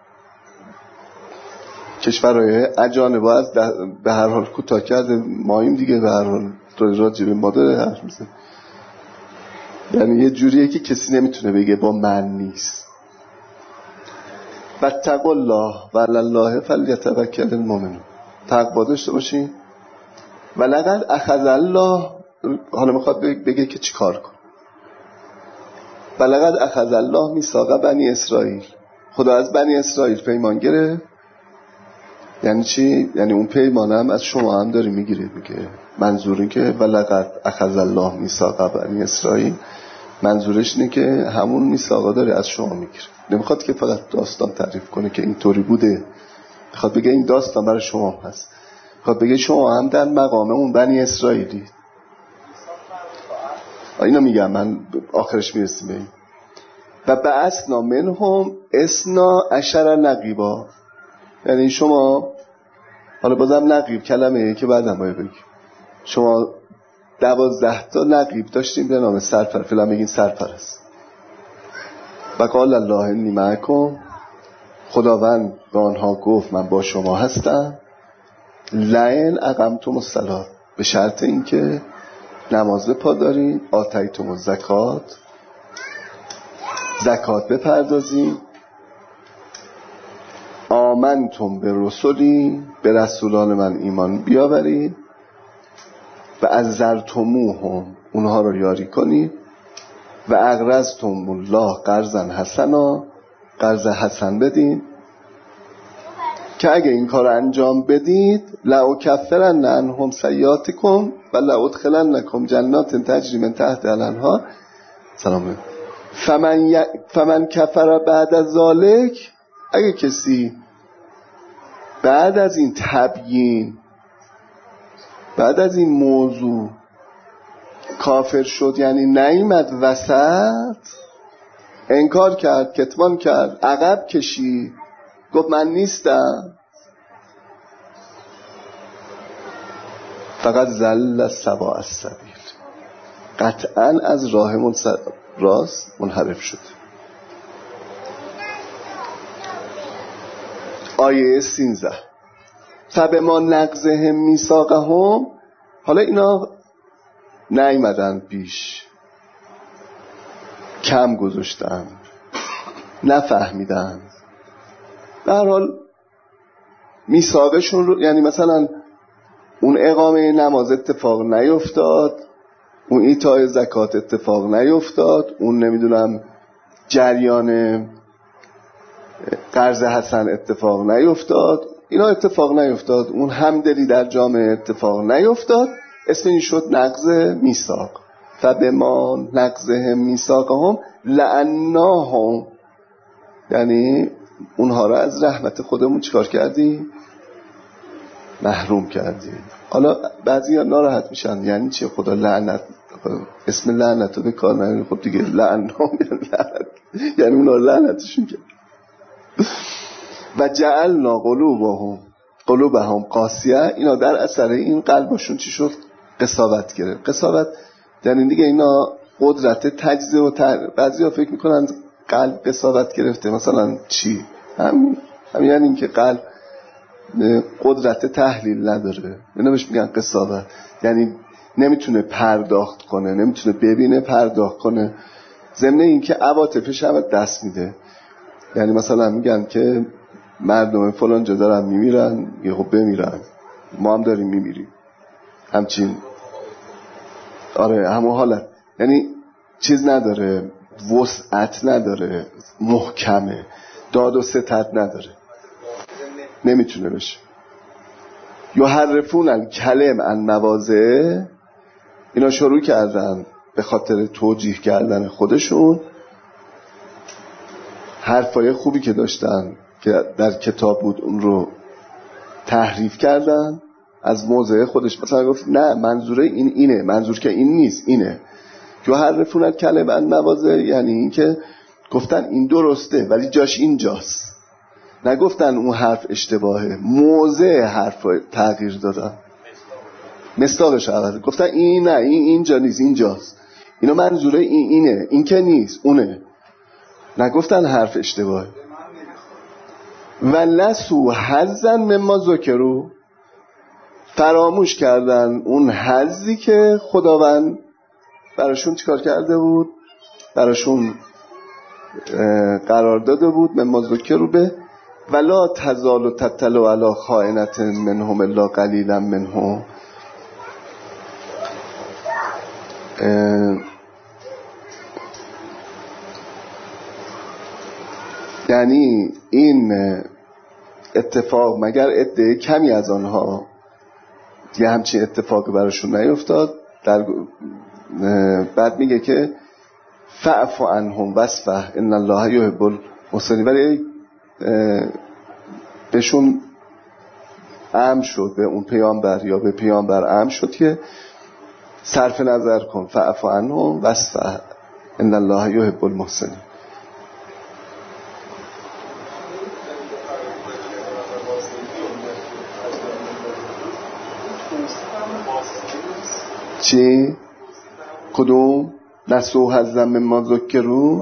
کشورهای اجانب باید به هر حال کوتاه کرده ماییم دیگه به هر حال راجع به ما داره حرف میزنه. یعنی یه جوریه که کسی نمیتونه بگه با من نیست. واتقوا الله و علی الله فلیتوکل المؤمنون. تقوا داشته باشین. ولقد اخذ الله. حالا میخواد بگه که چی کار کن. ولقد اخذ الله میثاق بنی اسرائیل. خدا از بنی اسرائیل پیمان گرفت. یعنی چی؟ یعنی اون پیمان هم از شما هم داره میگیره. میگه منظور این که ولقد اخذ الله میثاق بنی اسرائیل منظورش اینه که همون میثاقا داره از شما میگیره. نمیخواد که فقط داستان تعریف کنه که اینطوری بوده. میخواد بگه این داستان برای شما هست. میخواد بگه شما هم در مقام اون بنی اسرائیلی. اینو میگم من آخرش میرسیم به این. و بعثنا منهم 12 نقیبا. یعنی شما حالا بازم نقیب کلمه که بعدم باید بگیم شما 12 تا نقیب داشتیم به نام سرپر. فعلا بگین سرپرست. و قال الله انی معکم. خداوند به آنها گفت من با شما هستم. لئن اقمتم الصلاة به شرط اینکه نماز پادارین آتیتم الزکات زکات بپردازین آمنتم به رسولی به رسولان من ایمان بیاورید و عزرتموهم اونها رو یاری کنید و اقرضتم الله قرضا حسنا قرض حسن بدین که اگه این کار انجام بدید لأکفرن عنهم سیئاتکم و لأدخلنکم جنات تجری من تحتها الانهار. سلام. فمن کفر بعد از ذالک. اگه کسی بعد از این تبیین بعد از این موضوع کافر شد یعنی نیامد وسط انکار کرد کتمان کرد عقب کشید گفت من نیستم فقط زل سواء السبیل قطعا از راه راست منحرف شد. آیه 13 فبما نقضهم میثاقهم. حالا اینا نیامدن پیش کم گذاشتن نفهمیدن به هر حال میثاقشون رو یعنی مثلا اون اقامه نماز اتفاق نیفتاد اون ایتای زکات اتفاق نیفتاد اون نمیدونم جریان قرض حسن اتفاق نیفتاد اینا اتفاق نیفتاد اون همدلی در جامعه اتفاق نیفتاد اسم این شد نقض میثاق. فبما نقضهم میثاقهم لعناهم یعنی اونها را از رحمت خودمون چیکار کردیم؟ محروم کردیم. حالا بعضیا ناراحت میشن یعنی چی خدا لعنت، اسم لعنت رو به کار نمیبره. خب دیگه لعنت یعنی اونا لعنتشون کرد. و جعلنا قلوبهم قاسیه، اینا در اثر این قلبشون چی شد؟ قساوت گرفت. قساوت یعنی دیگه اینا قدرت تجزیه و بعضیا فکر میکنن قلب قساوت گرفته مثلا چی؟ هم یعنی این که قلب قدرت تحلیل نداره، اینا بهش میگن قساوت. یعنی نمیتونه پرداخت کنه، نمیتونه ببینه پرداخت کنه، ضمن این که عواطفش هم دست میده. یعنی مثلا میگن که مردم فلان جا دارن میمیرن، یه خب بمیرن، ما هم داریم میمیریم، همچین. آره همون حالت، یعنی چیز نداره، وسعت نداره، محکمه، داد و ستد نداره، نمیتونه بشه. یحرفون الکلم عن مواضعه، اینا شروع کردن به خاطر توجیه کردن خودشون حرفای خوبی که داشتن که در کتاب بود اون رو تحریف کردن از موضع خودش. مثلا گفت نه منظور این اینه، منظور که این نیست اینه. یحرفون الکلم عن مواضعه یعنی این که گفتن این درسته ولی جاش اینجاست، نگفتن اون حرف اشتباهه، موضع حرف رو تغییر دادن، مصداقش عوضه، گفتن این نه این اینجا نیست اینجاست، اینا منظوره این اینه، این که نیست اونه، نگفتن حرف اشتباهه. و لسو حظا مما ذکروا، فراموش کردن اون حظی که خداوند براشون چیکار کرده بود، براشون قرار داده بود. مما ذکروا به ولا تزال تطلع علی خائنة منهم الا قلیلا منهم. یعنی این اتفاق مگر عده کمی از آنها یه همچین اتفاقی براشون نیفتاد. بعد میگه که فاعف عنهم واصفح ان الله یحب المحسنین، ولی بهشون امر شد، به اون پیامبر یا به پیامبر امر شد که صرف نظر کن، فاعف عنهم واصفح ان الله یحب المحسنین. چی؟ کدوم؟ نسو حظا مما ذکروا.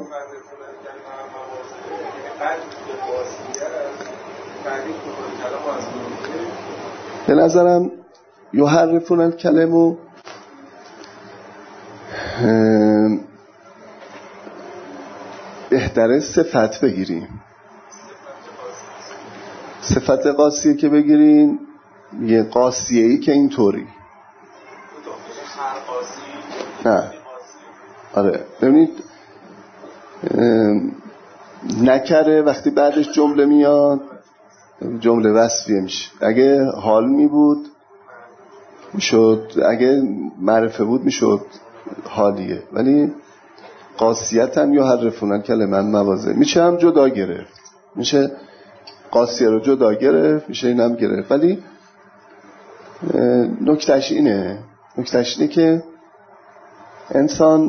به نظرم یحرفون الکلم بهتره صفت بگیریم. صفت قاسیه که بگیریم، یه قاسیه‌ای که اینطوری نه. آره ببینید نکره وقتی بعدش جمله میاد جمله وصفیه میشه. اگه حال می بود میشد، اگه معرفه بود میشد حالیه، ولی قاسیت هم یحرفون الکلم عن مواضعه میشه هم جدا گرفت، میشه قاسیه رو جدا گرفت، میشه اینم گرفت. ولی نکتهش اینه که انسان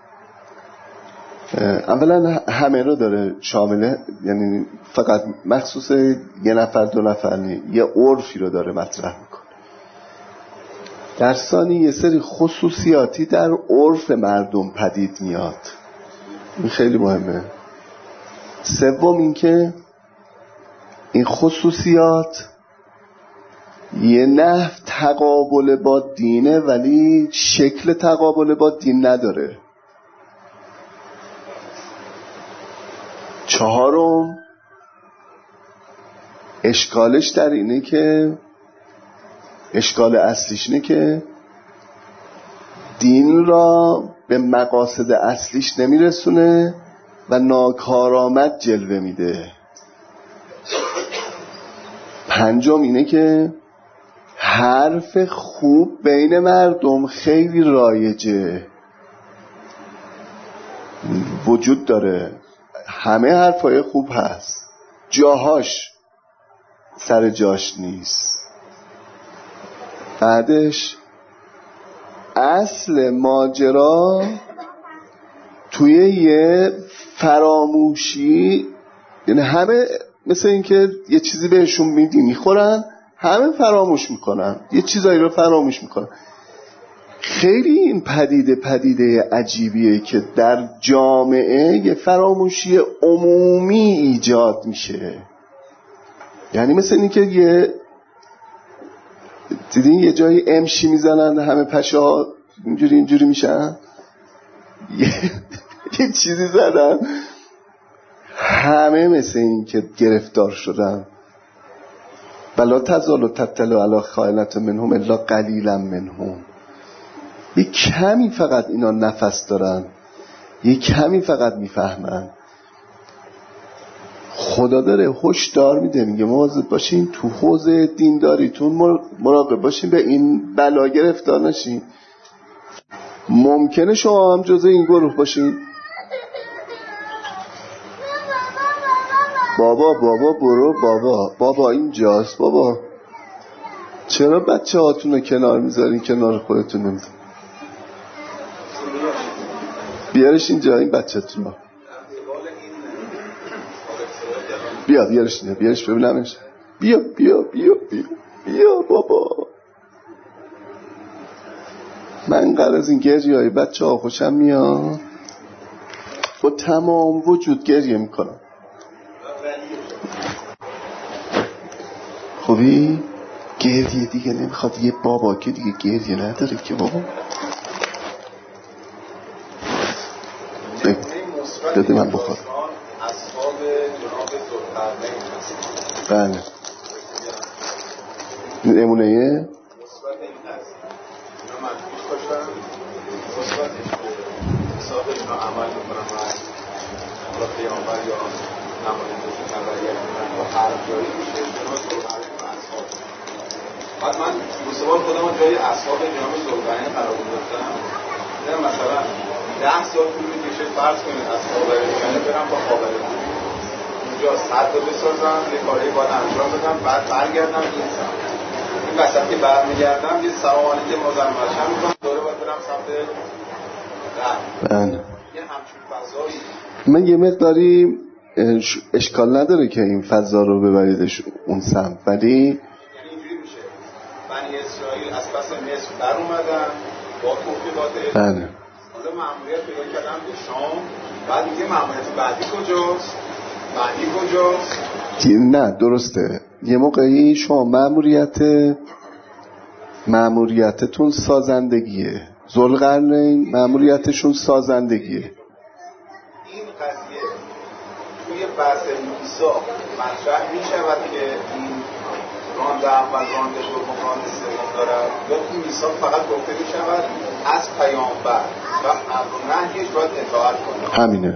اولا همه رو داره شامله، یعنی فقط مخصوص یه نفر دو نفر نیست، یه عرفی رو داره مطرح میکنه. در ثانی یه سری خصوصیاتی در عرف مردم پدید میاد، این خیلی مهمه. سوم این که این خصوصیات یه نحو تقابل با دینه ولی شکل تقابل با دین نداره. چهارم اشکالش در اینه که اشکال اصلیش اینه که دین را به مقاصد اصلیش نمیرسونه و ناکارآمد جلوه میده. پنجم اینه که حرف خوب بین مردم خیلی رایجه، وجود داره، همه حرفای خوب هست، جاهاش سر جاش نیست. بعدش اصل ماجرا توی یه فراموشی، یعنی همه مثل این که یه چیزی بهشون میدی میخورن، همه فراموش میکنن، یه چیزایی رو فراموش میکنن. خیلی این پدیده عجیبیه که در جامعه یه فراموشی عمومی ایجاد میشه. یعنی مثل این که یه دیدین یه جایی امشی میزنن همه پشا اینجوری میشن، یه چیزی زدن همه مثل این که گرفتار شدن. بلا تزال و تطلع علی خائنة منهم الا قلیلا منهم. یه کمی فقط اینا نفس دارن، یه کمی فقط میفهمن. خدا داره هشدار میده، میگه مواظب باشین تو حوزه دینداریتون مراقب باشین به این بلا گرفتار نشین. ممکنه شما هم جزء این گروه باشین. بابا برو بابا اینجاست. بابا چرا بچه هاتون رو کنار میذارین، کنار خودتون نمیذارین؟ بیارش اینجا این بچه‌تون رو. بیارش اینجا، بیارش ببینمش. بیا بابا. من قرار از این گریه های بچه ها خوشم میاد، با تمام وجود گریه میکنم. خوبی؟ گریه دیگه نمیخواد. یه بابا که دیگه گریه نداره که بابا. بده من بخور. اصحاب جناب ذوالقرنین هست. بله. نمونه یه مثبت این هست. اینا منفیش باشن، مثبتش حساب اینا عمل میکنن و پیامبر یا نمایندگی تبعیت میکنن و هر جایی میشه جناب ذوالقرنین و اصحاب. بعد من دوستوار خودم جای اصحاب جناب ذوالقرنین قرار گذاشتم. مثلا 10 سال طول میکشه فرض کنید از خاورمیانه برم با خاورمیانه اونجا سد رو بسازم، یه کاری باید انجام بدم، بعد برگردم این سمت. این وسط که برمیگردم یه سوانی که مزمرشم میکنم دوره باید برم سمت بله. یه همچون فضایی. من یه مقداری اشکال نداره که این فضا رو ببریدش اون سمت، ولی یعنی اینجوری میشه بنی اسرائیل از پس مصر در اومدن با توفیقات. بله. حالا مأموریت پیدا کردم به شام. بعد میگه مأموریت بعدی کجاست؟ نه درسته. یه موقعی شما مأموریتتون سازندگیه. ذوالقرنین مأموریتشون سازندگیه. این قضیه توی بحث موسی مطرح میشود که این راند اول، راند دوم، راند سوم دارد، یا توی میثاق فقط گفته میشود از پیامبر و امر و نهیش باید اطاعت کنه. همینه.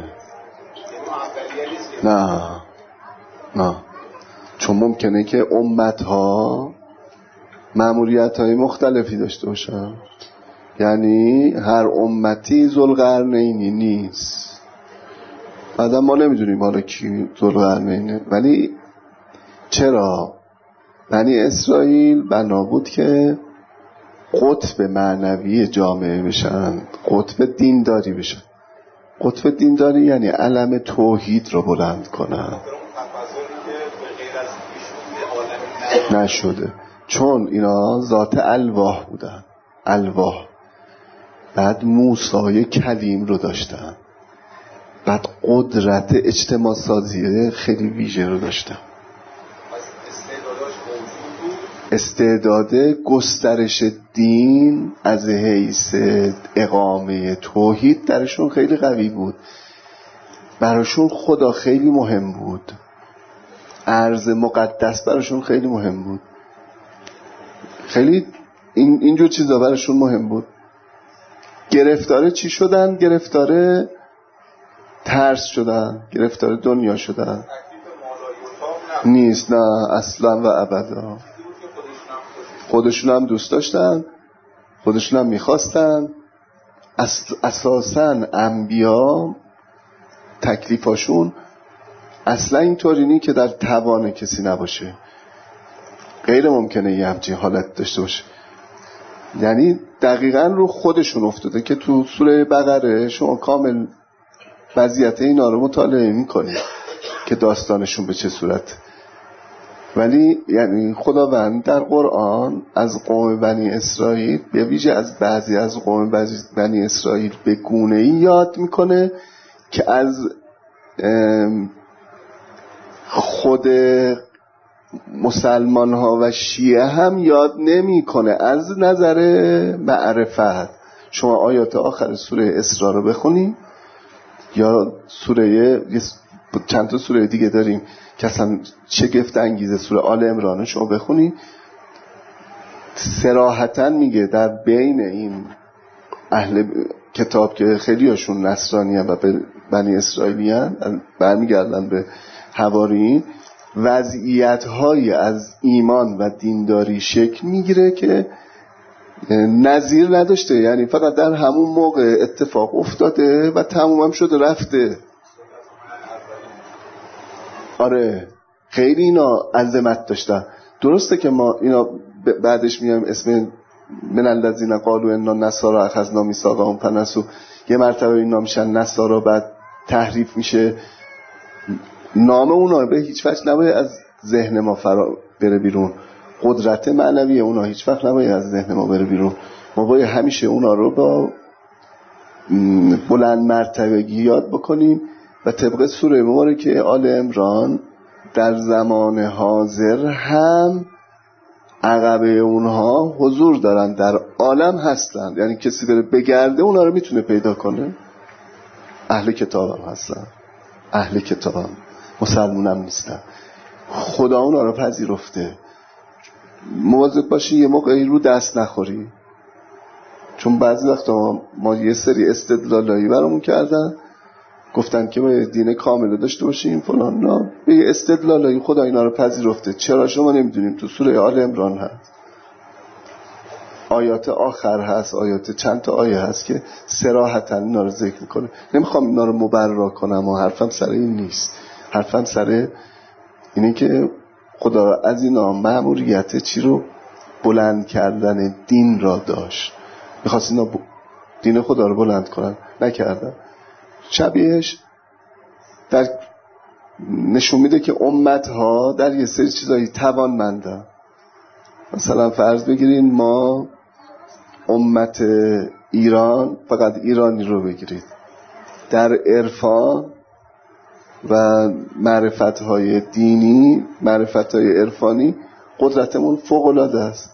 نه چون ممکنه که امتها مأموریت‌های مختلفی داشته باشن. یعنی هر امتی ذوالقرنینی نیست. بعدا ما نمیدونیم حالا کی ذوالقرنینه، ولی چرا بنی اسرائیل بنا بود که قطب معنوی جامعه بشن، قطب دینداری بشن. قطب دینداری یعنی علم توحید رو بلند کنن. نشده چون اینا ذات الواح بودن. الواح. بعد موسی کلیم رو داشتن. بعد قدرت اجتماع سازی خیلی ویژه رو داشتن. استعداد گسترش دین از حیث اقامه توحید درشون خیلی قوی بود. براشون خدا خیلی مهم بود. ارض مقدس براشون خیلی مهم بود. خیلی اینجور چیزا براشون مهم بود. گرفتاره چی شدن؟ گرفتاره ترس شدن، گرفتاره دنیا شدن. نیست، نه اصلا و ابدا. خودشون هم دوست داشتن، خودشون هم میخواستن. اساساً انبیا تکلیفاشون اصلا اینطوری نیست که در توان کسی نباشه، غیر ممکنه یه همچین حالت داشته باشه. یعنی دقیقاً رو خودشون افتاده که تو سوره بقره شما کامل وضعیت اینا رو مطالعه میکنید که داستانشون به چه صورت. ولی یعنی خداوند در قرآن از قوم بنی اسرائیل به ویژه از بعضی از قوم بنی اسرائیل به گونه‌ای یاد میکنه که از خود مسلمان ها و شیعه هم یاد نمیکنه از نظر معرفت. شما آیات آخر سوره اسراء رو بخونید یا سوره چند تا سوره دیگه داریم که اصلا شگفت انگیزه، سوره آل عمران شما بخونید، صراحتاً میگه در بین این اهل کتاب که خیلی هاشون نصرانی هم و به بنی اسرائیلی هم برمیگردن به حواریین، وضعیت‌های از ایمان و دینداری شکل میگیره که نظیر نداشته. یعنی فقط در همون موقع اتفاق افتاده و تمومم شده رفته. آره خیلی اینا عظمت داشتن. درسته که ما اینا بعدش میایم اسم من الذین قالوا انا نصارا اخذنا میثاقهم فنسوا، یه مرتبه اینا میشن نصارا، بعد تحریف میشه نام اونا، به هیچ وجه نباید از ذهن ما بره بیرون. قدرت معنوی اونا هیچ وقت نباید از ذهن ما بره بیرون. ما باید همیشه اونا رو با بلند مرتبگی یاد بکنیم و طبق سوره مبارکه آل عمران در زمان حاضر هم عقبه اونها حضور دارن، در عالم هستن. یعنی کسی بره بگرده اونا رو میتونه پیدا کنه. اهل کتاب هم هستن، اهل کتاب هم مسلمون هم نیستن، خدا اونا رو پذیرفته. مواظب باشی یه موقعی رو دست نخوری، چون بعضی وقتا ما یه سری استدلالایی برامون کردن، گفتن که باید دین کامل داشته باشیم فلان، نه به یه استدلالایی خدا اینا رو پذیرفته. چرا شما نمیدونیم؟ تو سوره آل عمران هست، آیات آخر هست، آیات چند تا آیه هست که صراحتاً اینا رو ذکر میکنه. نمیخوام اینا رو مبرر کنم و حرفم سر این نیست، حرفم سر اینه که خدا از اینا مأموریت چی رو؟ بلند کردن دین را داشت. میخواست اینا دین خدا رو بلند کنن، نکردن. شبیهش در نشون میده که امتها در یه سری چیزایی توانمندن. مثلا فرض بگیرین ما امت ایران، فقط ایرانی رو بگیرید، در عرفان و معرفت‌های دینی، معرفت‌های عرفانی قدرتمون فوق‌العاده است.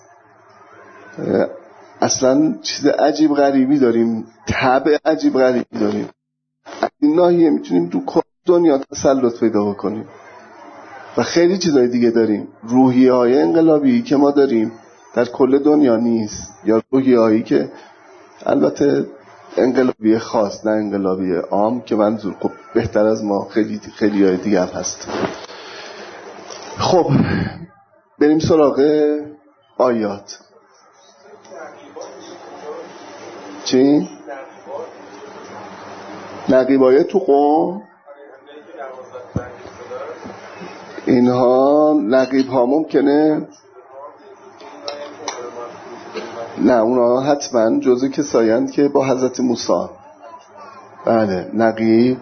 اصلا چیز عجیب غریبی داریم، طبع عجیب غریبی داریم. از این ناحیه میتونیم تو کل دنیا تسلط پیدا بکنیم و خیلی چیزای دیگه داریم. روحیه‌های انقلابی که ما داریم در کل دنیا نیست، یا روحیه‌هایی که البته انقلابی خاص، نه انقلابی عام، که منظور خب بهتر از ما خیلی های دیگه هم هست. خب بریم سراغ آیات. چی؟ نقیبای تو قوم، اینها نقیب ها ممکنه، نه اونا حتما جزء کسایند که با حضرت موسی. بله نقیب،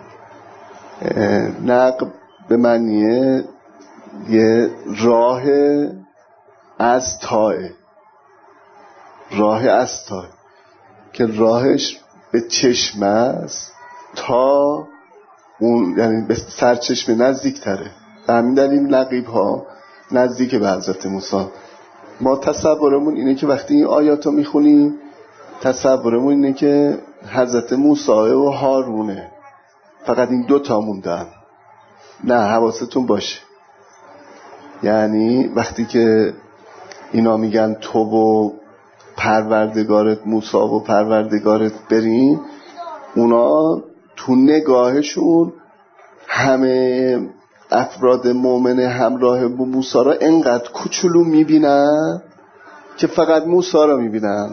نقب به معنی یه راه از تاه، راه از تاه که راهش به چشم است تا اون، یعنی به سرچشمه نزدیک تره. به همین دلیل نقیب ها نزدیک به حضرت موسی. ما تصورمون اینه که وقتی این آیاتو میخونیم تصورمون اینه که حضرت موسی و هارونه فقط این دوتا موندن. نه، حواستون باشه. یعنی وقتی که اینا میگن تو و پروردگارت، موسی و پروردگارت برین، اونا تو نگاهشون همه افراد مؤمن همراه با موسی را انقدر کوچولو میبینن که فقط موسی را میبینن.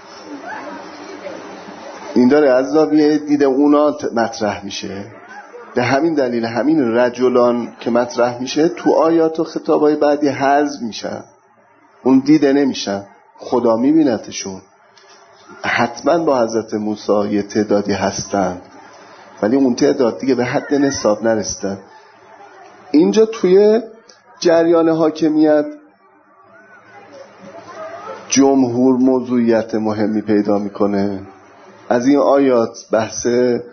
این داره از زاویه دید اونا مطرح میشه. به همین دلیل همین رجلان که مطرح میشه تو آیات و خطابای بعدی حذف میشن، اون دیده نمیشن، خدا میبینتشون. حتما با حضرت موسی یه تعدادی هستن ولی اون تعداد دیگه به حد نصاب نرسیدن. اینجا توی جریان حاکمیت جمهور موضوعیت مهمی پیدا میکنه. از این آیات بحث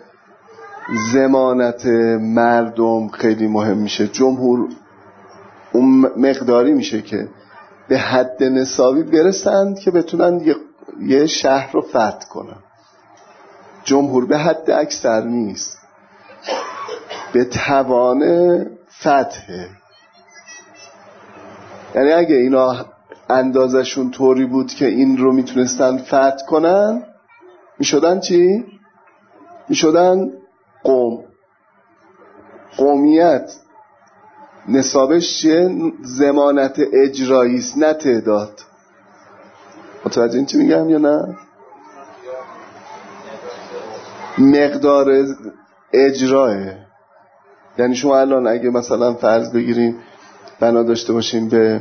ضمانت مردم خیلی مهم میشه. جمهور اون مقداری میشه که به حد نصابی برسند که بتونن یه شهر رو فتح کنن. جمهور به حد اکثر نیست، به توان فتحه. یعنی اگه اینا اندازشون طوری بود که این رو میتونستن فتح کنن، میشدن چی؟ میشدن قومیت. نصابش چیه؟ ضمانت اجرایی است نه تعداد. متوجه این چی میگم یا نه؟ مقدار اجراه. یعنی شما الان اگه مثلا فرض بگیریم بنا داشته باشیم به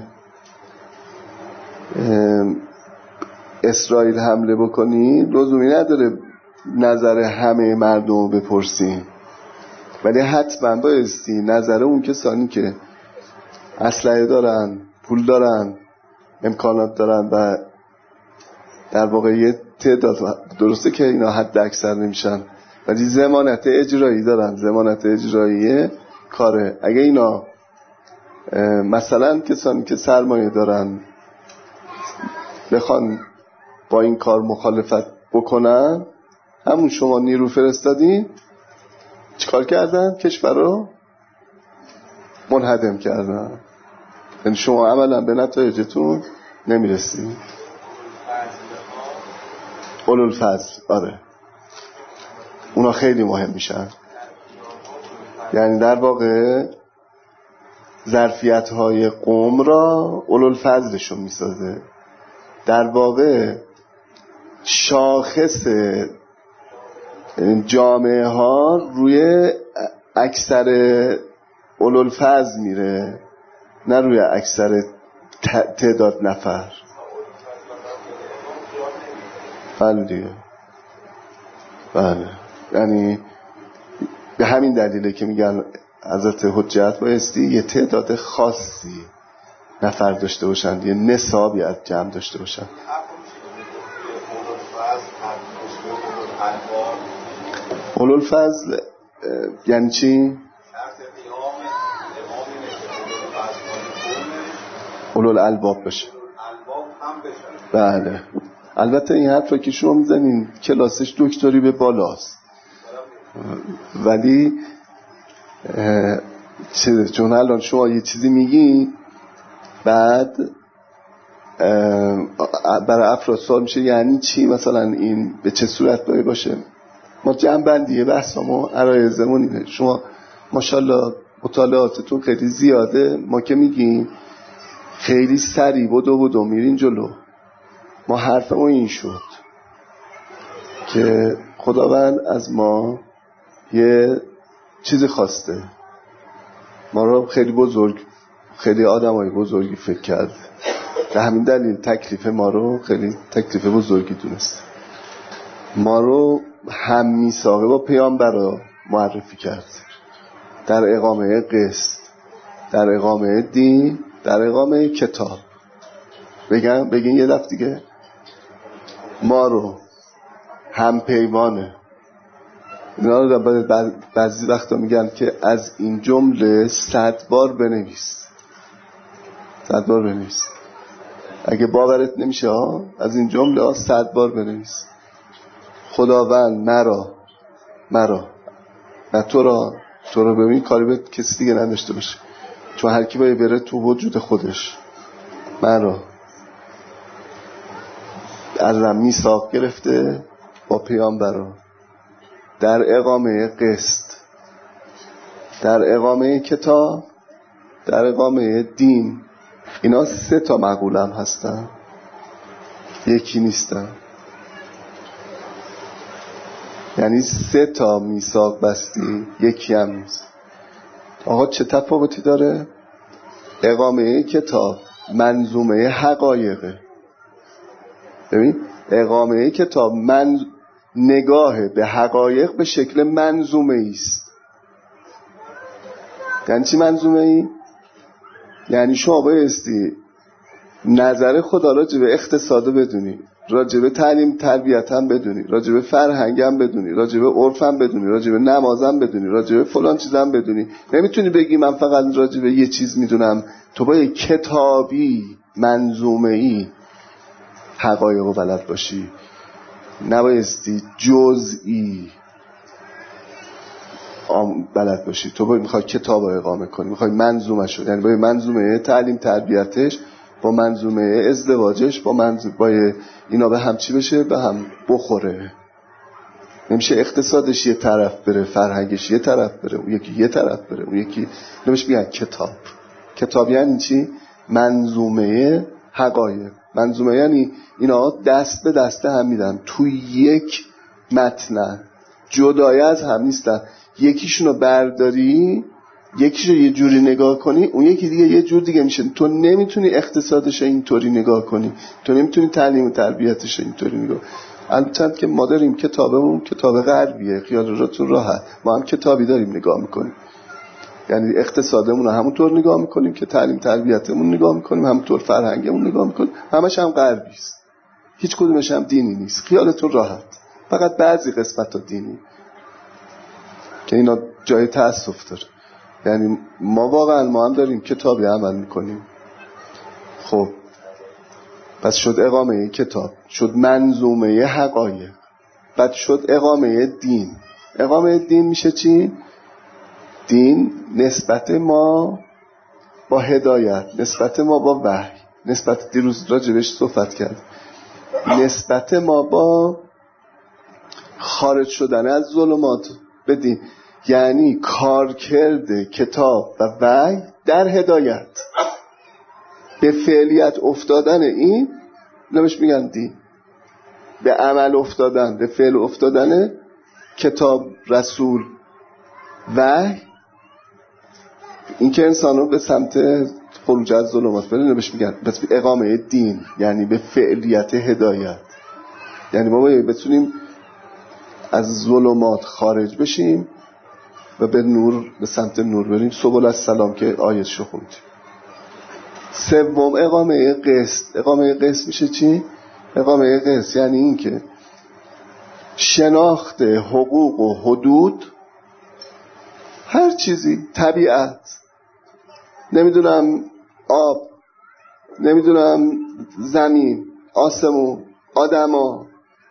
اسرائیل حمله بکنی، لزومی نداره نظر همه مردم رو بپرسیم، ولی حتما بایستی نظر اون کسانی که اسلحه دارن، پول دارن، امکانات دارن و در واقع یه تعداد، درسته که اینا حد اکثر نمیشن ولی ضمانت اجرایی دارن، ضمانت اجرایی کاره. اگه اینا مثلا کسانی که سرمایه دارن بخوان با این کار مخالفت بکنن، همون شما نیرو فرستادین چیکار کردن؟ کشور رو منهدم کردن. یعنی شما عملا به نتایجتون نمیرسید. اولوالفضل، آره، اونا خیلی مهم میشن. یعنی در واقع ظرفیت‌های قوم را اولوالفضلشون میسازه. در واقع شاخص جامعه ها روی اکثر اولوالفضل میره، نه روی اکثر تعداد نفر. بله دیگه، بله. یعنی به همین دلیله که میگن حضرت حجت بایستی یه تعداد خاصی نفر داشته باشن، یه نصابی از جمع داشته باشن. اولوالفضل یعنی چی؟ اولوالالباب بشه. بله. البته این حرف رو که شما میزنین کلاسش دکتری به بالاست، ولی چون الان شما یه چیزی میگی بعد برای افراد سوال میشه یعنی چی، مثلا این به چه صورت باید باشه. ما جنبندیه بحثمو عرایزمون اینه. شما ماشاءالله مطالعاتتون خیلی زیاده، ما که میگیم خیلی سریع بدو میرین جلو. ما حرفمون این شد که خداوند از ما یه چیزی خواسته، ما رو خیلی بزرگ، خیلی آدمای بزرگی فکر کرد، به همین دلیل تکلیف ما رو خیلی تکلیف بزرگی دونست. ما رو هم میثاقه با پیامبرا معرفی کرد در اقامه قسط، در اقامه دین، در اقامه کتاب. بگین یه دفعه دیگه، ما رو هم پیمانه. اینا رو بعضی وقتا میگن که از این جمله 100 بار بنویس، 100 بار بنویس. اگه باورت نمیشه از این جمله 100 بار بنویس. خداوند مرا نه تو رو ببین کاری به کسی دیگه نداشته باشه، چون هر کی باید بره تو وجود خودش. مرا ازم میثاق گرفته با پیامبرا در اقامه قسط، در اقامه کتاب، در اقامه دین. اینا 3 تا مقوله هم هستن، یکی نیستن. یعنی 3 تا میثاق بستی، یکی هم نیست. آقا چه تفاوتی داره؟ اقامه کتاب منظومه حقایقه. ببین اقامه کتاب نگاه به حقایق به شکل منظومه است. یعنی چی منظومه ای؟ یعنی شما بایستی نظر خدا راجع به اقتصاد بدونی، راجع به تعلیم تربیت هم بدونی، راجع به فرهنگ هم بدونی، راجع به عرف هم بدونی، راجع به نماز هم بدونی، راجع به فلان چیز هم بدونی. نمیتونی بگی من فقط راجع به یه چیز میدونم. تو باید کتابی منظومه‌ای حقایق رو بلد باشی، نبایستی جزئی بلد باشی. تو باید میخوای کتاب رو اقامه کنی، میخوای منظومه شد، یعنی باید منظومه تعلیم تربیتش با منظومه ازدواجش با اینا به هم چی بشه، به هم بخوره. نمیشه اقتصادش یه طرف بره، فرهنگش یه طرف بره، اون یکی یه طرف بره، اون یکی. نمیشه میگن کتاب یعنی چی؟ منظومه حقایق. منظومه یعنی اینا دست به دست هم میدن، توی یک متن جدای از هم نیستن. یکیشونو برداری، یکیشو یه جوری نگاه کنی، اون یکی دیگه یه جور دیگه میشه. تو نمیتونی اقتصادش اینطوری نگاه کنی، تو نمیتونی تعلیم و تربیتش اینطوری نگاه. البته که ما داریم کتابمون کتاب غربیه، خیال راحتون راحت. ما هم کتابی داریم نگاه میکنیم، یعنی اقتصادمون رو همونطور نگاه میکنیم که تعلیم تربیتمون نگاه میکنیم، همونطور فرهنگمون نگاه میکنیم. همش هم غربی است، هیچ کدومش هم دینی نیست. خیالتون راحت، فقط بعضی قسمت‌ها دینی که اینا جای تأسف داره. یعنی ما هم داریم کتابی عمل میکنیم. خب پس شد اقامه کتاب، شد منظومه حقایق، بعد شد اقامه دین. اقامه دین میشه چی؟ دین نسبت ما با هدایت، نسبت ما با وحی، نسبت دیروز راجبش صحبت کرد، نسبت ما با خارج شدن از ظلمات به دین. یعنی کارکرد کتاب و وحی در هدایت به فعلیت افتادن، این نمیش میگن دین. به عمل افتادن، به فعل افتادن کتاب، رسول، وحی، این که انسان رو به سمت خروج از ظلمات بره نمیش میگن. بس اقامه دین یعنی به فعلیت هدایت. یعنی ما بتونیم از ظلمات خارج بشیم و به نور، به سمت نور بریم. سبل السلام که آیه‌شو خوندیم. سوم اقامه قسط. اقامه قسط میشه چی؟ اقامه قسط یعنی این که شناخت حقوق و حدود هر چیزی، طبیعت، نمیدونم آب، نمیدونم زمین، آسمون، آدما،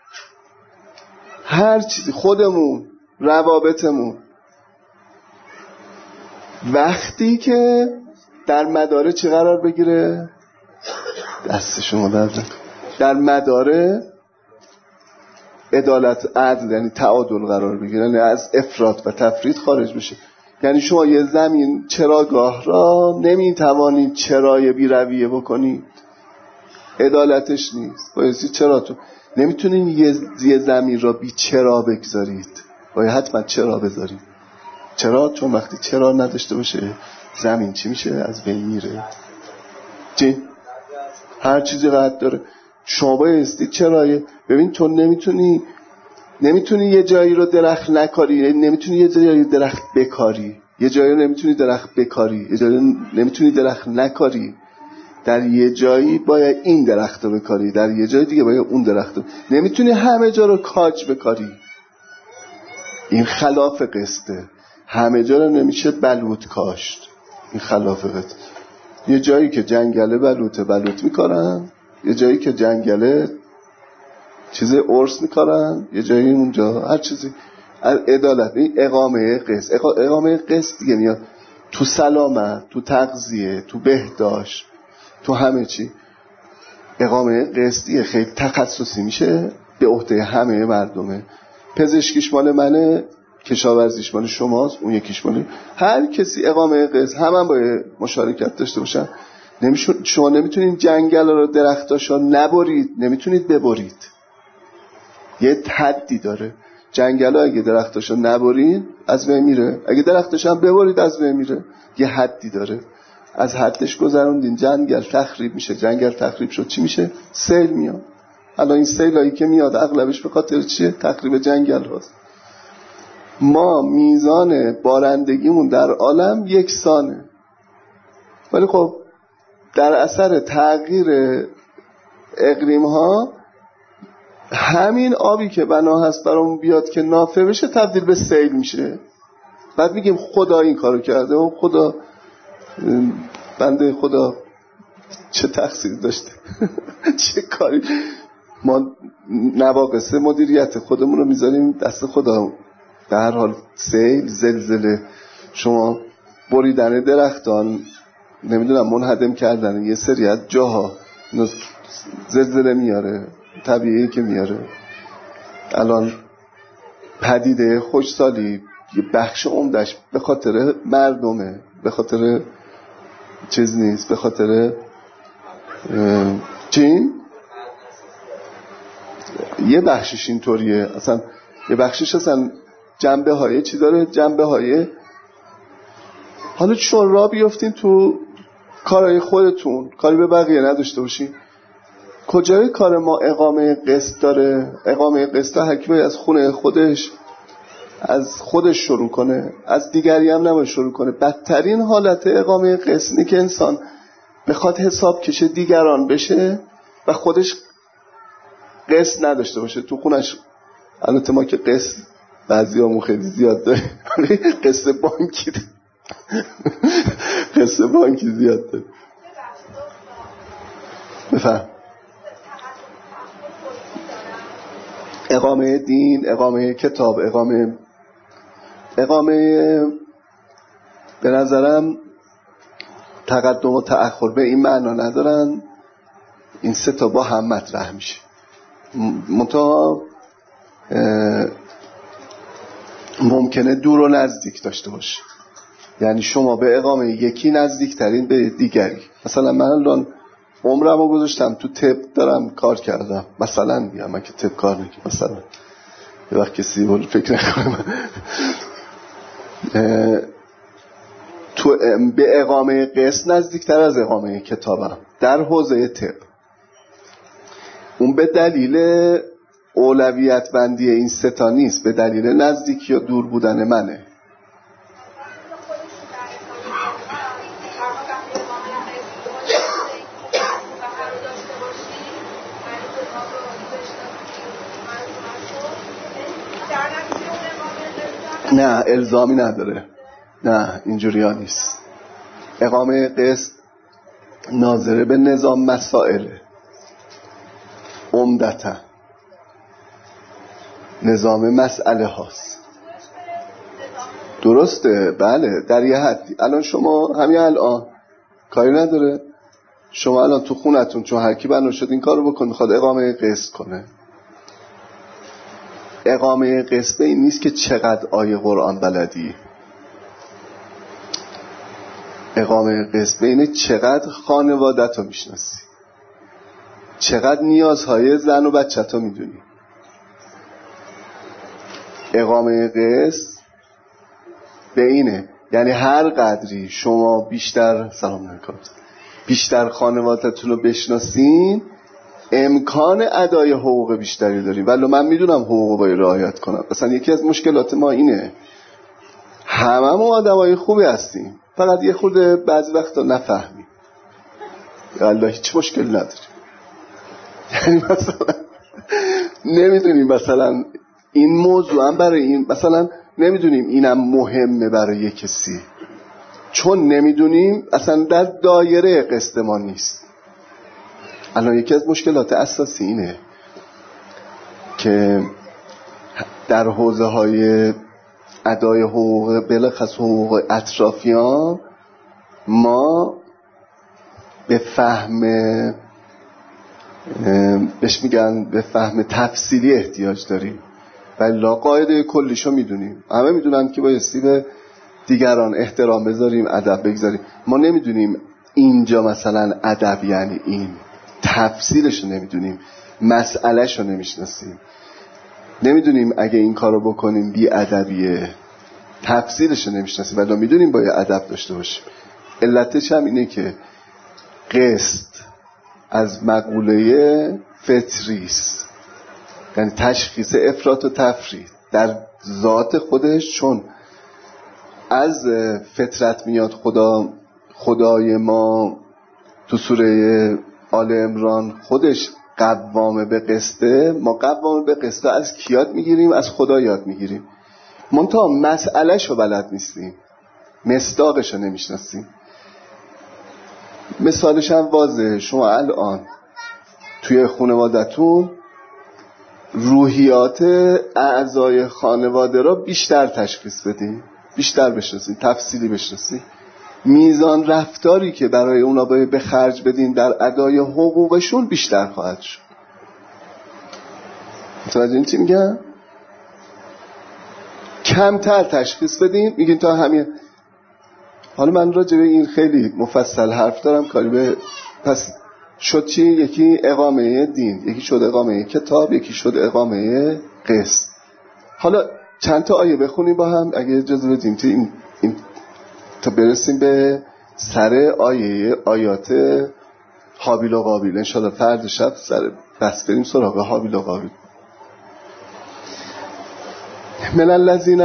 هر چیزی، خودمون، روابطمون، وقتی که در مدار چه قرار بگیره؟ دست شما در مدار عدالت، عدل، یعنی تعادل قرار بگیره، یعنی از افراط و تفرید خارج بشه. یعنی شما یه زمین چراگاه را نمیتوانید چرای بی رویه بکنید، عدالتش نیست. باید چرا تو نمیتونید یه زمین را بی چرا بگذارید، باید حتما چرا بذارید. چرا؟ چون وقتی چرا نداشته باشه زمین چی میشه؟ از بین میره. چی؟ هر چیزی قد داره. شما بایستی چرایی. ببین تو نمیتونی یه جایی رو درخت نکاری، نمیتونی یه جایی درخت بکاری، یه جایی رو نمیتونی درخت بکاری، یه جایی رو نمیتونی درخت نکاری. در یه جایی باید این درخت رو بکاری، در یه جای دیگه باید اون درخت رو. نمیتونی همه جا رو کاج بکاری. این خلاف قسطه. همه جا رو نمیشه بلوط کاشت. این خلاف قسط. یه جایی که جنگله بلوط میکارن، یه جایی که جنگله چیز ارس میکارن، یه جایی اونجا هر چیزی. عدالت. این اقامه قسط. اقامه قسط دیگه میاد تو سلامت، تو تغذیه، تو بهداشت، تو همه چی. اقامه قسطیه خیلی تخصصی میشه، به عهده همه مردمه. پزشکیش مال منه، کشاورزیش مال شماست، اون یکیش مال هر کسی. اقامه قسط همه باید مشارکت داشته باشن. شما نمیتونید جنگل رو، درختاشو نبرید، نمیتونید ببرید. یه حدی داره. جنگل ها اگه درختاشو نبرین از بین میره، اگه درختاشو هم ببرید از بین میره. یه حدی داره، از حدش گذروندین جنگل تخریب میشه. جنگل تخریب شد چی میشه؟ سیل میاد. الان این سیلایی که میاد اغلبش به خاطر چیه؟ تخریب جنگل هاست. ما میزان بارندگیمون در عالم یکسانه، ولی خب در اثر تغییر اقلیم ها همین آبی که بنا هست برامون بیاد که نافع بشه تبدیل به سیل میشه. بعد میگیم خدا این کارو کرده و خدا بنده خدا چه تقصیر داشته چه کاری. ما نواقص مدیریت خودمون رو میذاریم دست خدا. در هر حال سیل، زلزله، شما بریدن درختان، نمیدونم منهدم کردن یه سری از جاها زلزله میاره، طبیعی که میاره. الان پدیده خوشسالی یه بخش عمدش به خاطر مردمه، به خاطر چیز نیست، به خاطر چین. یه بخشش اینطوریه، اصلا یه بخشش اصلا جنبه های چی داره، جنبه های حالا چون را بیافتین تو کارهای خودتون، کاری به بقیه نداشته باشین. کجای کار ما اقامه قسط داره؟ اقامه قسط هر کی باید از خونه خودش، از خودش شروع کنه، از دیگری هم نباید شروع کنه. بدترین حالت اقامه قسط اینه که انسان بخواد حساب کشه دیگران بشه و خودش قسط نداشته باشه تو خونش. البته ما که قسط بعضیامون خیلی زیاد داره، قسط بانکی قسط بانکی زیاد داره. بفهم. اقامه دین، اقامه کتاب، اقامه به نظرم تقدم و تأخر به این معنا ندارن. این سه تا با هم مطرح میشه. منتها ممکنه دور و نزدیک داشته باشه. یعنی شما به اقامه یکی نزدیکترین به دیگری. مثلا من الان عمرمو گذاشتم تو طب دارم کار کردم، مثلا میگم من که طب کار نکنم، مثلا یه وقت کسی بود فکر نکنم تو به اقامه قسط نزدیکتر از اقامه کتابم در حوزه طب. اون به دلیل اولویت بندی این سه تا نیست، به دلیل نزدیکی یا دور بودن منه. نه الزامی نداره، نه اینجوری ها نیست. اقامه قسط ناظره به نظام مسائله، عمدتا نظام مسئله هاست. درسته، بله در یه حدی. الان شما همین الان کاری نداره، شما الان تو خونتون چون هر کی بنا شد این کارو بکن میخواد اقامه قسط کنه. اقامه قسط این نیست که چقدر آیه قرآن بلدی. اقامه قسط اینه چقدر خانوادت رو میشناسی، چقدر نیازهای زن و بچت رو میدونی. اقامه قسط به اینه، یعنی هر قدری شما بیشتر بیشتر خانوادتون رو بشناسین امکان ادای حقوق بیشتری داریم. ولی من میدونم حقوق باید رعایت کنم. مثلا یکی از مشکلات ما اینه هممون آدمای خوبی هستیم، فقط یه خورده بعضی وقتا نفهمیم. والله هیچ مشکل نداریم. یعنی مثلا نمیدونیم مثلا این موضوع هم برای این مثلا نمیدونیم اینم مهمه برای کسی، چون نمیدونیم اصلا در دایره قسط ما نیست. الان یکی از مشکلات اساسی اینه که در حوزه های ادای حقوق بلخص حقوق اطرافیان ما به فهم بهش میگن به فهم تفصیلی احتیاج داریم. ولی لا قاعده کلیشو میدونیم، همه میدونن که بایستی به دیگران احترام بذاریم، ادب بگذاریم. ما نمیدونیم اینجا مثلا ادب یعنی این، تفصیلشو نمیدونیم، مسئلهشو نمیشناسیم. نمیدونیم اگه این کارو بکنیم بی ادبیه، تفسیرش رو نمیشناسیم، ولی میدونیم باید ادب داشته باشیم. علتش هم اینه که قسط از مقوله فطریست، یعنی تشخیص افراط و تفرید در ذات خودش، چون از فطرت میاد. خدای ما تو سوره آل عمران خودش قوام به قسطه. ما قوام به قسطه از کی یاد میگیریم؟ از خدا یاد میگیریم. منتها مسئله‌ش رو بلد نیستیم، مصداقش رو نمیشناسیم. مثالش هم واضحه. شما الان توی خانوادتون روحیات اعضای خانواده را بیشتر تشخیص بدین، بیشتر بشناسین، تفصیلی بشناسین. میزان رفتاری که برای اونا باید به خرج بدین در ادای حقوقشون بیشتر خواهد شد. متوجه این چی میگم؟ کمتر تشخیص بدین، میگین تا همین. حالا من راجع به این خیلی مفصل حرف دارم، کاری به پس شد چی؟ یکی اقامه دین، یکی شد اقامه کتاب، یکی شد اقامه قسط. حالا چند تا آیه بخونیم با هم اگه اجازه بدیم تا برسیم به سر آیات هابیل و قابیل. انشاءالله فردا شب سر بس بریم سراغ هابیل و قابیل. من الذین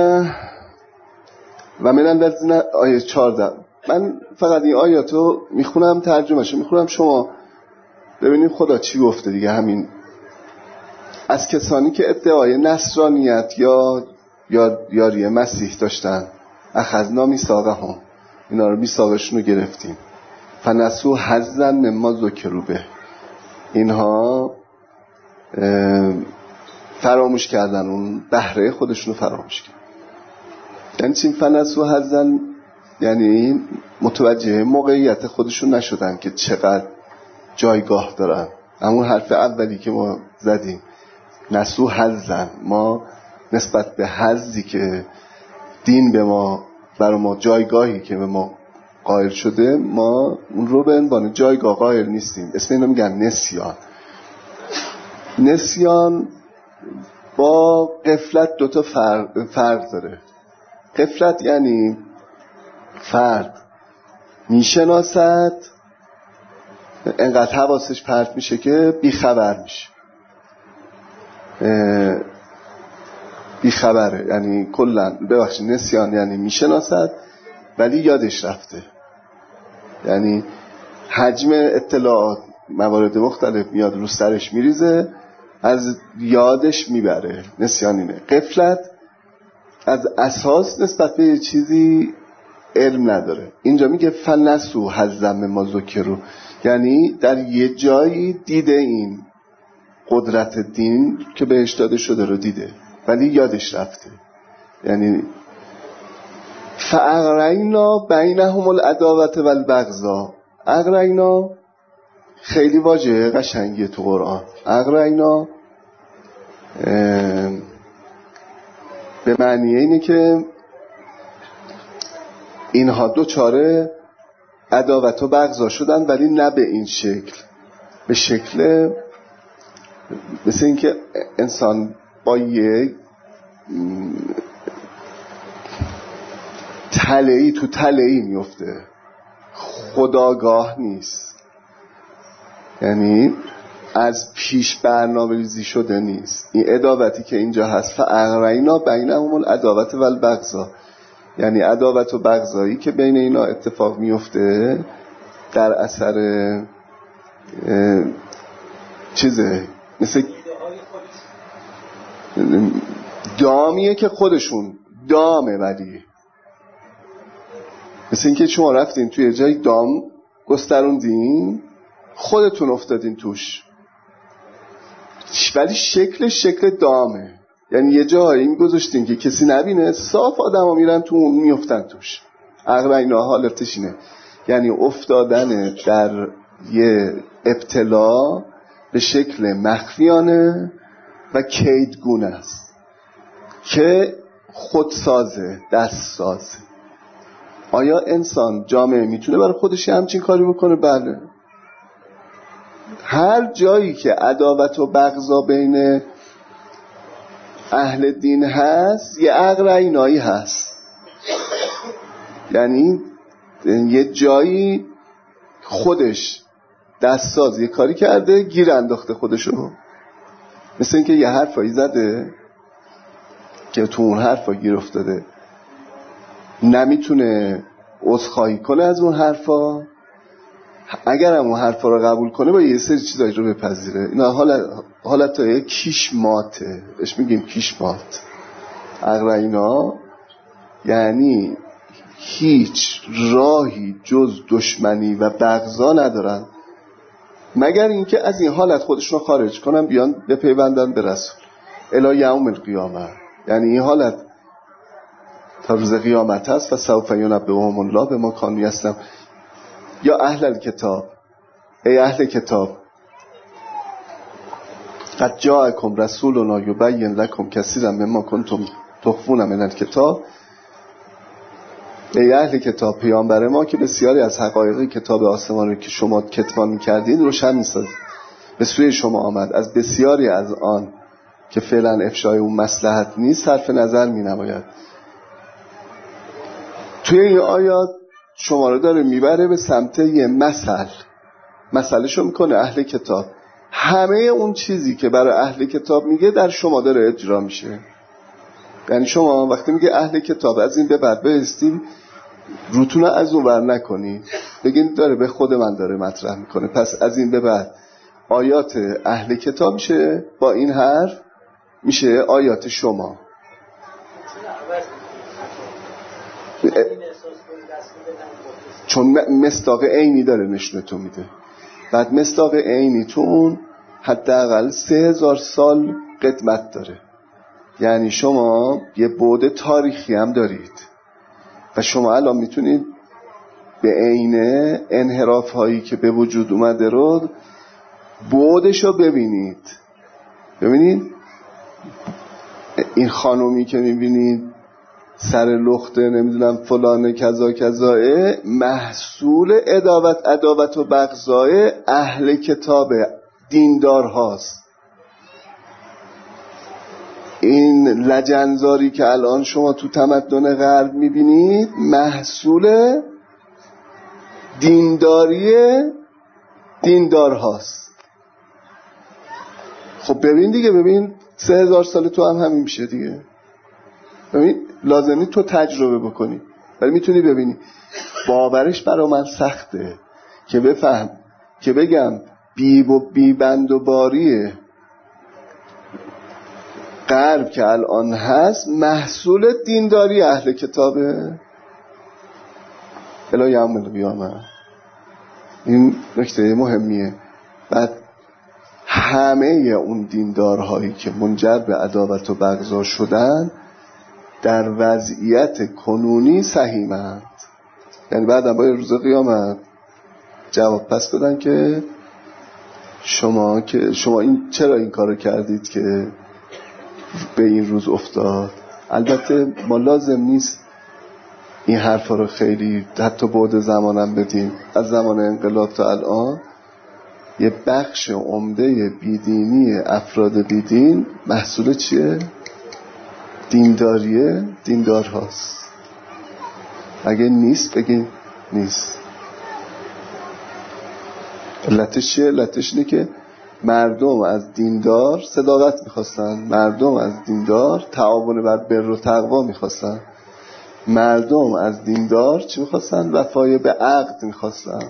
و من الذین، آیه 14. من فقط این آیاتو میخونم، ترجمهشو میخونم، شما ببینید خدا چی گفته دیگه. همین از کسانی که ادعای نصرانیت یا یاری مسیح داشتن، اخذنا میثاقهم، اینا رو میثاقشون رو گرفتیم. فنسوا حظا مما ذکروا به، اینها فراموش کردن، اون بهره خودشون رو فراموش کردن. یعنی چی فنسوا حظا؟ یعنی متوجه موقعیت خودشون نشدن که چقدر جایگاه دارن. همون حرف اولی که ما زدیم، نسو حظا، ما نسبت به حظی که دین به ما، برای ما جایگاهی که به ما قائل شده، ما اون رو به عنوان جایگاه قائل نیستیم. اسم اینو میگن نسیان. نسیان با غفلت دوتا فرق داره. غفلت یعنی فرد میشناسد، انقدر حواسش پرت میشه که بیخبر میشه. بیخبره، یعنی کلا ببخشید نسیان یعنی میشناسد ولی یادش رفته. یعنی حجم اطلاعات موارد مختلف میاد رو سرش میریزه، از یادش میبره. نسیان اینه. غفلت از اساس نسبت به چیزی علم نداره. اینجا میگه فنسوا حظا مما ذکروا، یعنی در یه جایی دیده این قدرت دین که بهش داده شده رو دیده ولی یادش رفته. یعنی فاغرینا بینهم العداوة والبغضاء. اغرینا خیلی واژه قشنگیه تو قرآن. اغرینا به معنی اینه که اینها دوچاره عداوت و بغضا شدن، ولی نه به این شکل، به شکل مثل این که انسان با یک تله‌ای تو تله‌ای میفته، خودآگاه نیست، یعنی از پیش برنامه‌ریزی شده نیست. این عداوتی که اینجا هست، فاغرینا بینهم العداوة والبغضاء، یعنی عداوت و بغضایی که بین اینا اتفاق میفته در اثر چیزه، مثل دامیه که خودشون دامه، ولی مثل اینکه شما رفتین توی جای دام گستروندین، خودتون افتادین توش، ولی شکل دامه. یعنی یه جایی گذاشتین که کسی نبینه، صاف آدم ها میرن تو اون میفتن توش. اغلب اینا حالتش اینه، یعنی افتادن در یه ابتلا به شکل مخفیانه و کیدگونه است که خودسازه، دست سازه. آیا انسان جامعه میتونه برای خودش همچین کاری بکنه؟ بله. هر جایی که عداوت و بغضا بین اهل دین هست یه عقل اینایی هست، یعنی یه جایی خودش دستساز یه کاری کرده گیر انداخته خودشو، مثل اینکه یه حرفایی زده که تو اون حرفا گیر افتاده، نمیتونه عذرخواهی کنه از اون حرفا، اگر هم اون حرفا رو قبول کنه با یه سری چیزایی رو بپذیره. اینا حالت کیش ماته، بهش میگیم کیش مات. عقل اینا یعنی هیچ راهی جز دشمنی و بغضا ندارن مگر اینکه از این حالت خودشون خارج کنن، بیان بپیوندن به رسول الی یوم القیامه. یعنی این حالت تا روز قیامت هست و سوف ینبئهم الله بما کانوا یصنعون. یا اهل الکتاب، ای اهل کتاب، قد جاءکم رسولنا یبین لکم کثیرا مما کنتم تخفون من الکتاب. ای اهل کتاب، پیامبر ما که بسیاری از حقایق کتاب آسمانی که شما کتمان می‌کردید روشن می‌سازد، به سوی شما آمد، از بسیاری از آن که فعلا افشای اون مصلحت نیست صرف نظر می‌نماید. توی این آیات شما رو داره میبره به سمت یه مسئلهشو میکنه اهل کتاب. همه اون چیزی که برای اهل کتاب میگه در شما داره اجرا میشه. یعنی شما وقتی میگه اهل کتاب از این به بعد بایستی روتون از اون ور نکنی، بگین داره به خود من داره مطرح میکنه، پس از این به بعد آیات اهل کتاب میشه با این حرف میشه آیات شما. چون مصداق عینی داره نشونتون میده. بعد مصداق عینیتون حداقل 3000 سال قدمت داره، یعنی شما یه بعد تاریخی هم دارید و شما الان میتونید به عینه انحراف هایی که به وجود اومده رو بعدش رو ببینید. این خانومی که میبینید سر لخته نمیدونم فلان کذا کذاه، محصول عداوت و بغضای اهل کتاب دیندار هاست. این لجنزاری که الان شما تو تمدن غرب میبینید محصول دینداری دیندار هاست. خب ببین 3000 سال تو هم همین میشه دیگه. ببین لازمی تو تجربه بکنی ولی میتونی ببینی. باورش برا من سخته که بفهم که بگم بی بند و باریه غرب که الان هست محصول دینداری اهل کتابه الی یوم القیامه. این نکته مهمیه. بعد همه اون دیندارهایی که منجر به عداوت و بغضا شدن در وضعیت کنونی سهیمند، یعنی بعدم باید روز قیامت جواب پس بدن که شما این چرا این کارو کردید که به این روز افتاد. البته ما لازم نیست این حرفا رو خیلی حتی بعد زمانم بدیم. از زمان انقلاب تا الان یه بخش عمده بیدینی افراد بیدین محصول چیه؟ دیندار هاست. اگه نیست بگین نیست. علتش چیه؟ علتش اینه که مردم از دیندار صداقت میخواستن، مردم از دیندار تعاون بر بر و تقوا میخواستن، مردم از دیندار چی میخواستن؟ وفای به عقد میخواستن،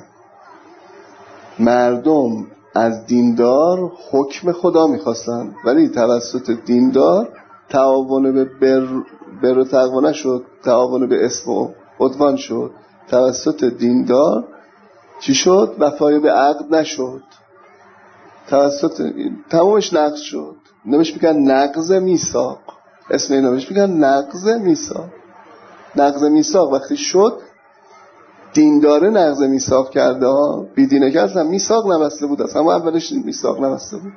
مردم از دیندار حکم خدا میخواستن. ولی توسط دیندار تعاون به بر و تقوا نشد، تعاون به اسم و عدوان شد. توسط دیندار چی شد؟ وفای به عقد نشد، توسط تمامش نقض شد. نمیش میگن نقض میثاق، اسم اینا بهش میگن نقض میثاق. نقض میثاق وقتی شد دینداره نقض میثاق کرده ها، بیدینه که اصلا میثاق نبسته بود، اصلا اولش میثاق نبسته بود.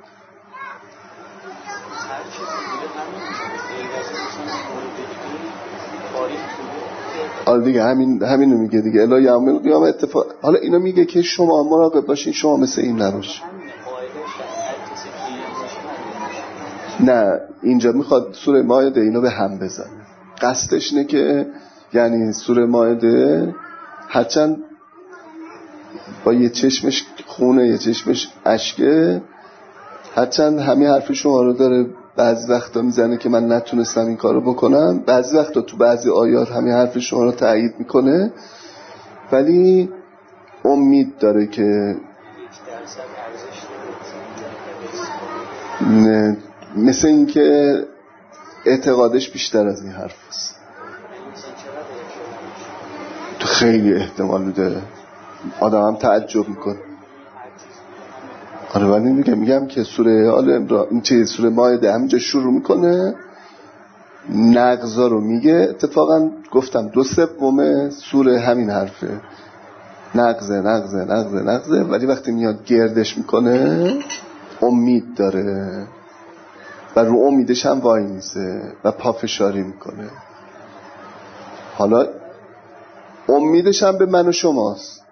حالا دیگه همینو میگه دیگه الی یوم القیامه اتفاق. حالا اینو میگه که شما مراقب باشین شما مثل این نباشین. نه اینجا میخواد سوره مائده اینو به هم بزنه. قصدش اینه که یعنی سوره مائده هرچند با یه چشمش خونه یه چشمش اشکه، هرچند همین حرف شما رو داره بعضی وقتا میزنه که من نتونستم این کارو بکنم، بعضی وقتا تو بعضی آیات همین حرف شما رو تایید میکنه، ولی امید داره که مثل این که اعتقادش بیشتر از این حرف است. تو خیلی احتمال میده، آدم هم تعجب میکنه. آره ولی میگم که سوره آل عمران این چیز سوره مائده همینجا شروع میکنه نغزا رو میگه. اتفاقا گفتم 2/3 سوره همین حرفه، نغزه نغزه نغزه نغزه، ولی وقتی میاد گردش میکنه امید داره و رو امیدش هم وای میسه و پافشاری میکنه. حالا امیدش هم به من و شماست.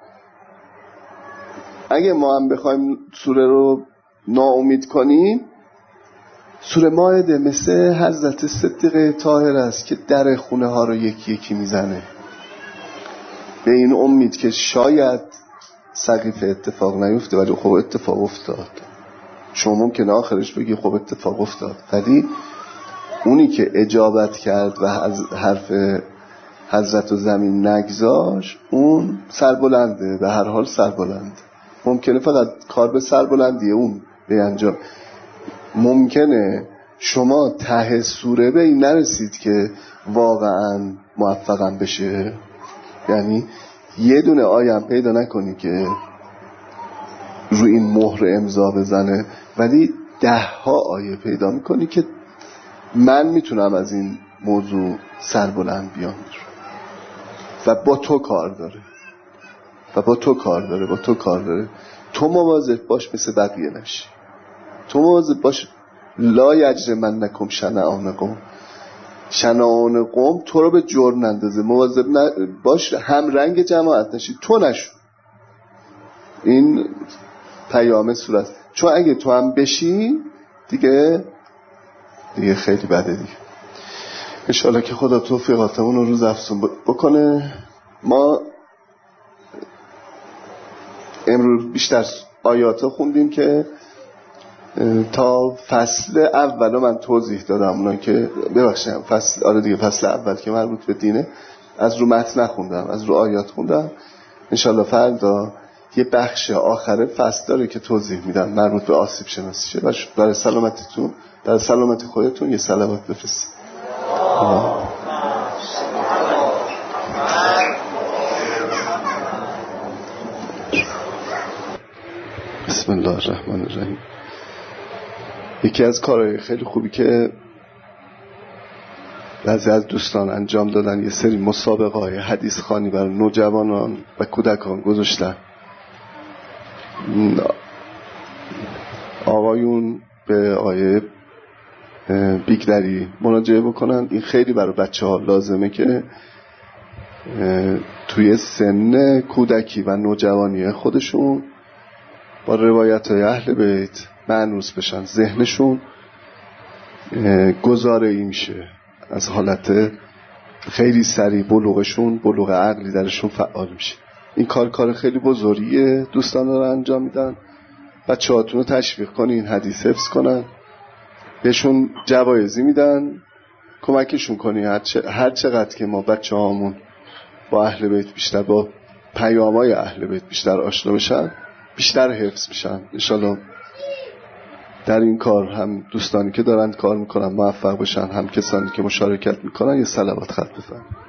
اگه ما هم بخوایم سوره رو ناامید کنیم، سوره مائده مثل حضرت صدیقه طاهر است که در خونه ها رو یکی یکی میزنه به این امید که شاید سقیفه اتفاق نیفته، ولی خب اتفاق افتاد. شما ممکنه آخرش بگی خب اتفاق افتاد، ولی اونی که اجابت کرد و حرف حضرت و زمین نگذاش اون سربلنده، به هر حال سربلنده. ممکنه فقط کار به سربلندی اون به انجام، ممکنه شما ته سوره به این نرسید که واقعا موفقم بشه، یعنی یه دونه آیه پیدا نکنی که رو این مهر امضا بزنه، ولی 10 آیه پیدا میکنی که من میتونم از این موضوع سربلند بیام و با تو کار داره و با تو کار داره. تو مواظب باش مثل بقیه نشی، تو مواظب باش لا یجرمنکم شنآن قوم تو رو به جرم نندازه، مواظب باش هم رنگ جماعت نشی، تو نشو. این پیام سوره است، چون اگه تو هم بشی دیگه خیلی بده دیگه. انشالله که خدا توفیقاتمون رو روز افزون بکنه. ما امروز بیشتر آیاتا خوندیم که تا فصل اول من توضیح دادم، اونا که ببخشید فصل اول که مربوط به دینه از رو متن نخوندم، از رو آیات خوندم. انشالله فردا یه بخش آخره فصل داره که توضیح میدم مربوط به آسیب شناسیشه و برای سلامتیتون، برای سلامتی خودتون یه صلوات بفرستید. بسم الله الرحمن الرحیم. یکی از کارهای خیلی خوبی که بعضی از دوستان انجام دادن، یه سری مسابقه های حدیث خوانی برای نوجوانان و کودکان گذاشتن. آقایون به آیه بیگدری مراجعه بکنن. این خیلی برای بچه ها لازمه که توی سن کودکی و نوجوانی خودشون با روایت های اهل بیت مانوس بشن، ذهنشون گذاره ای میشه از حالت خیلی سریع، بلوغ عقلی درشون فعال میشه. این کار خیلی بزرگیه، دوستان دارن انجام میدن. بچه هاتون رو تشویق کنین حدیث حفظ کنن، بهشون جوایزی میدن، کمکشون کنین هر چقدر که ما بچه هامون با اهل بیت بیشتر، با پیامای اهل بیت بیشتر آشنا بشن، بیشتر حفظ میشن. انشالله در این کار هم دوستانی که دارن کار میکنن موفق بشن، هم کسانی که مشارکت میکنن یه صلوات خط بفرمایید.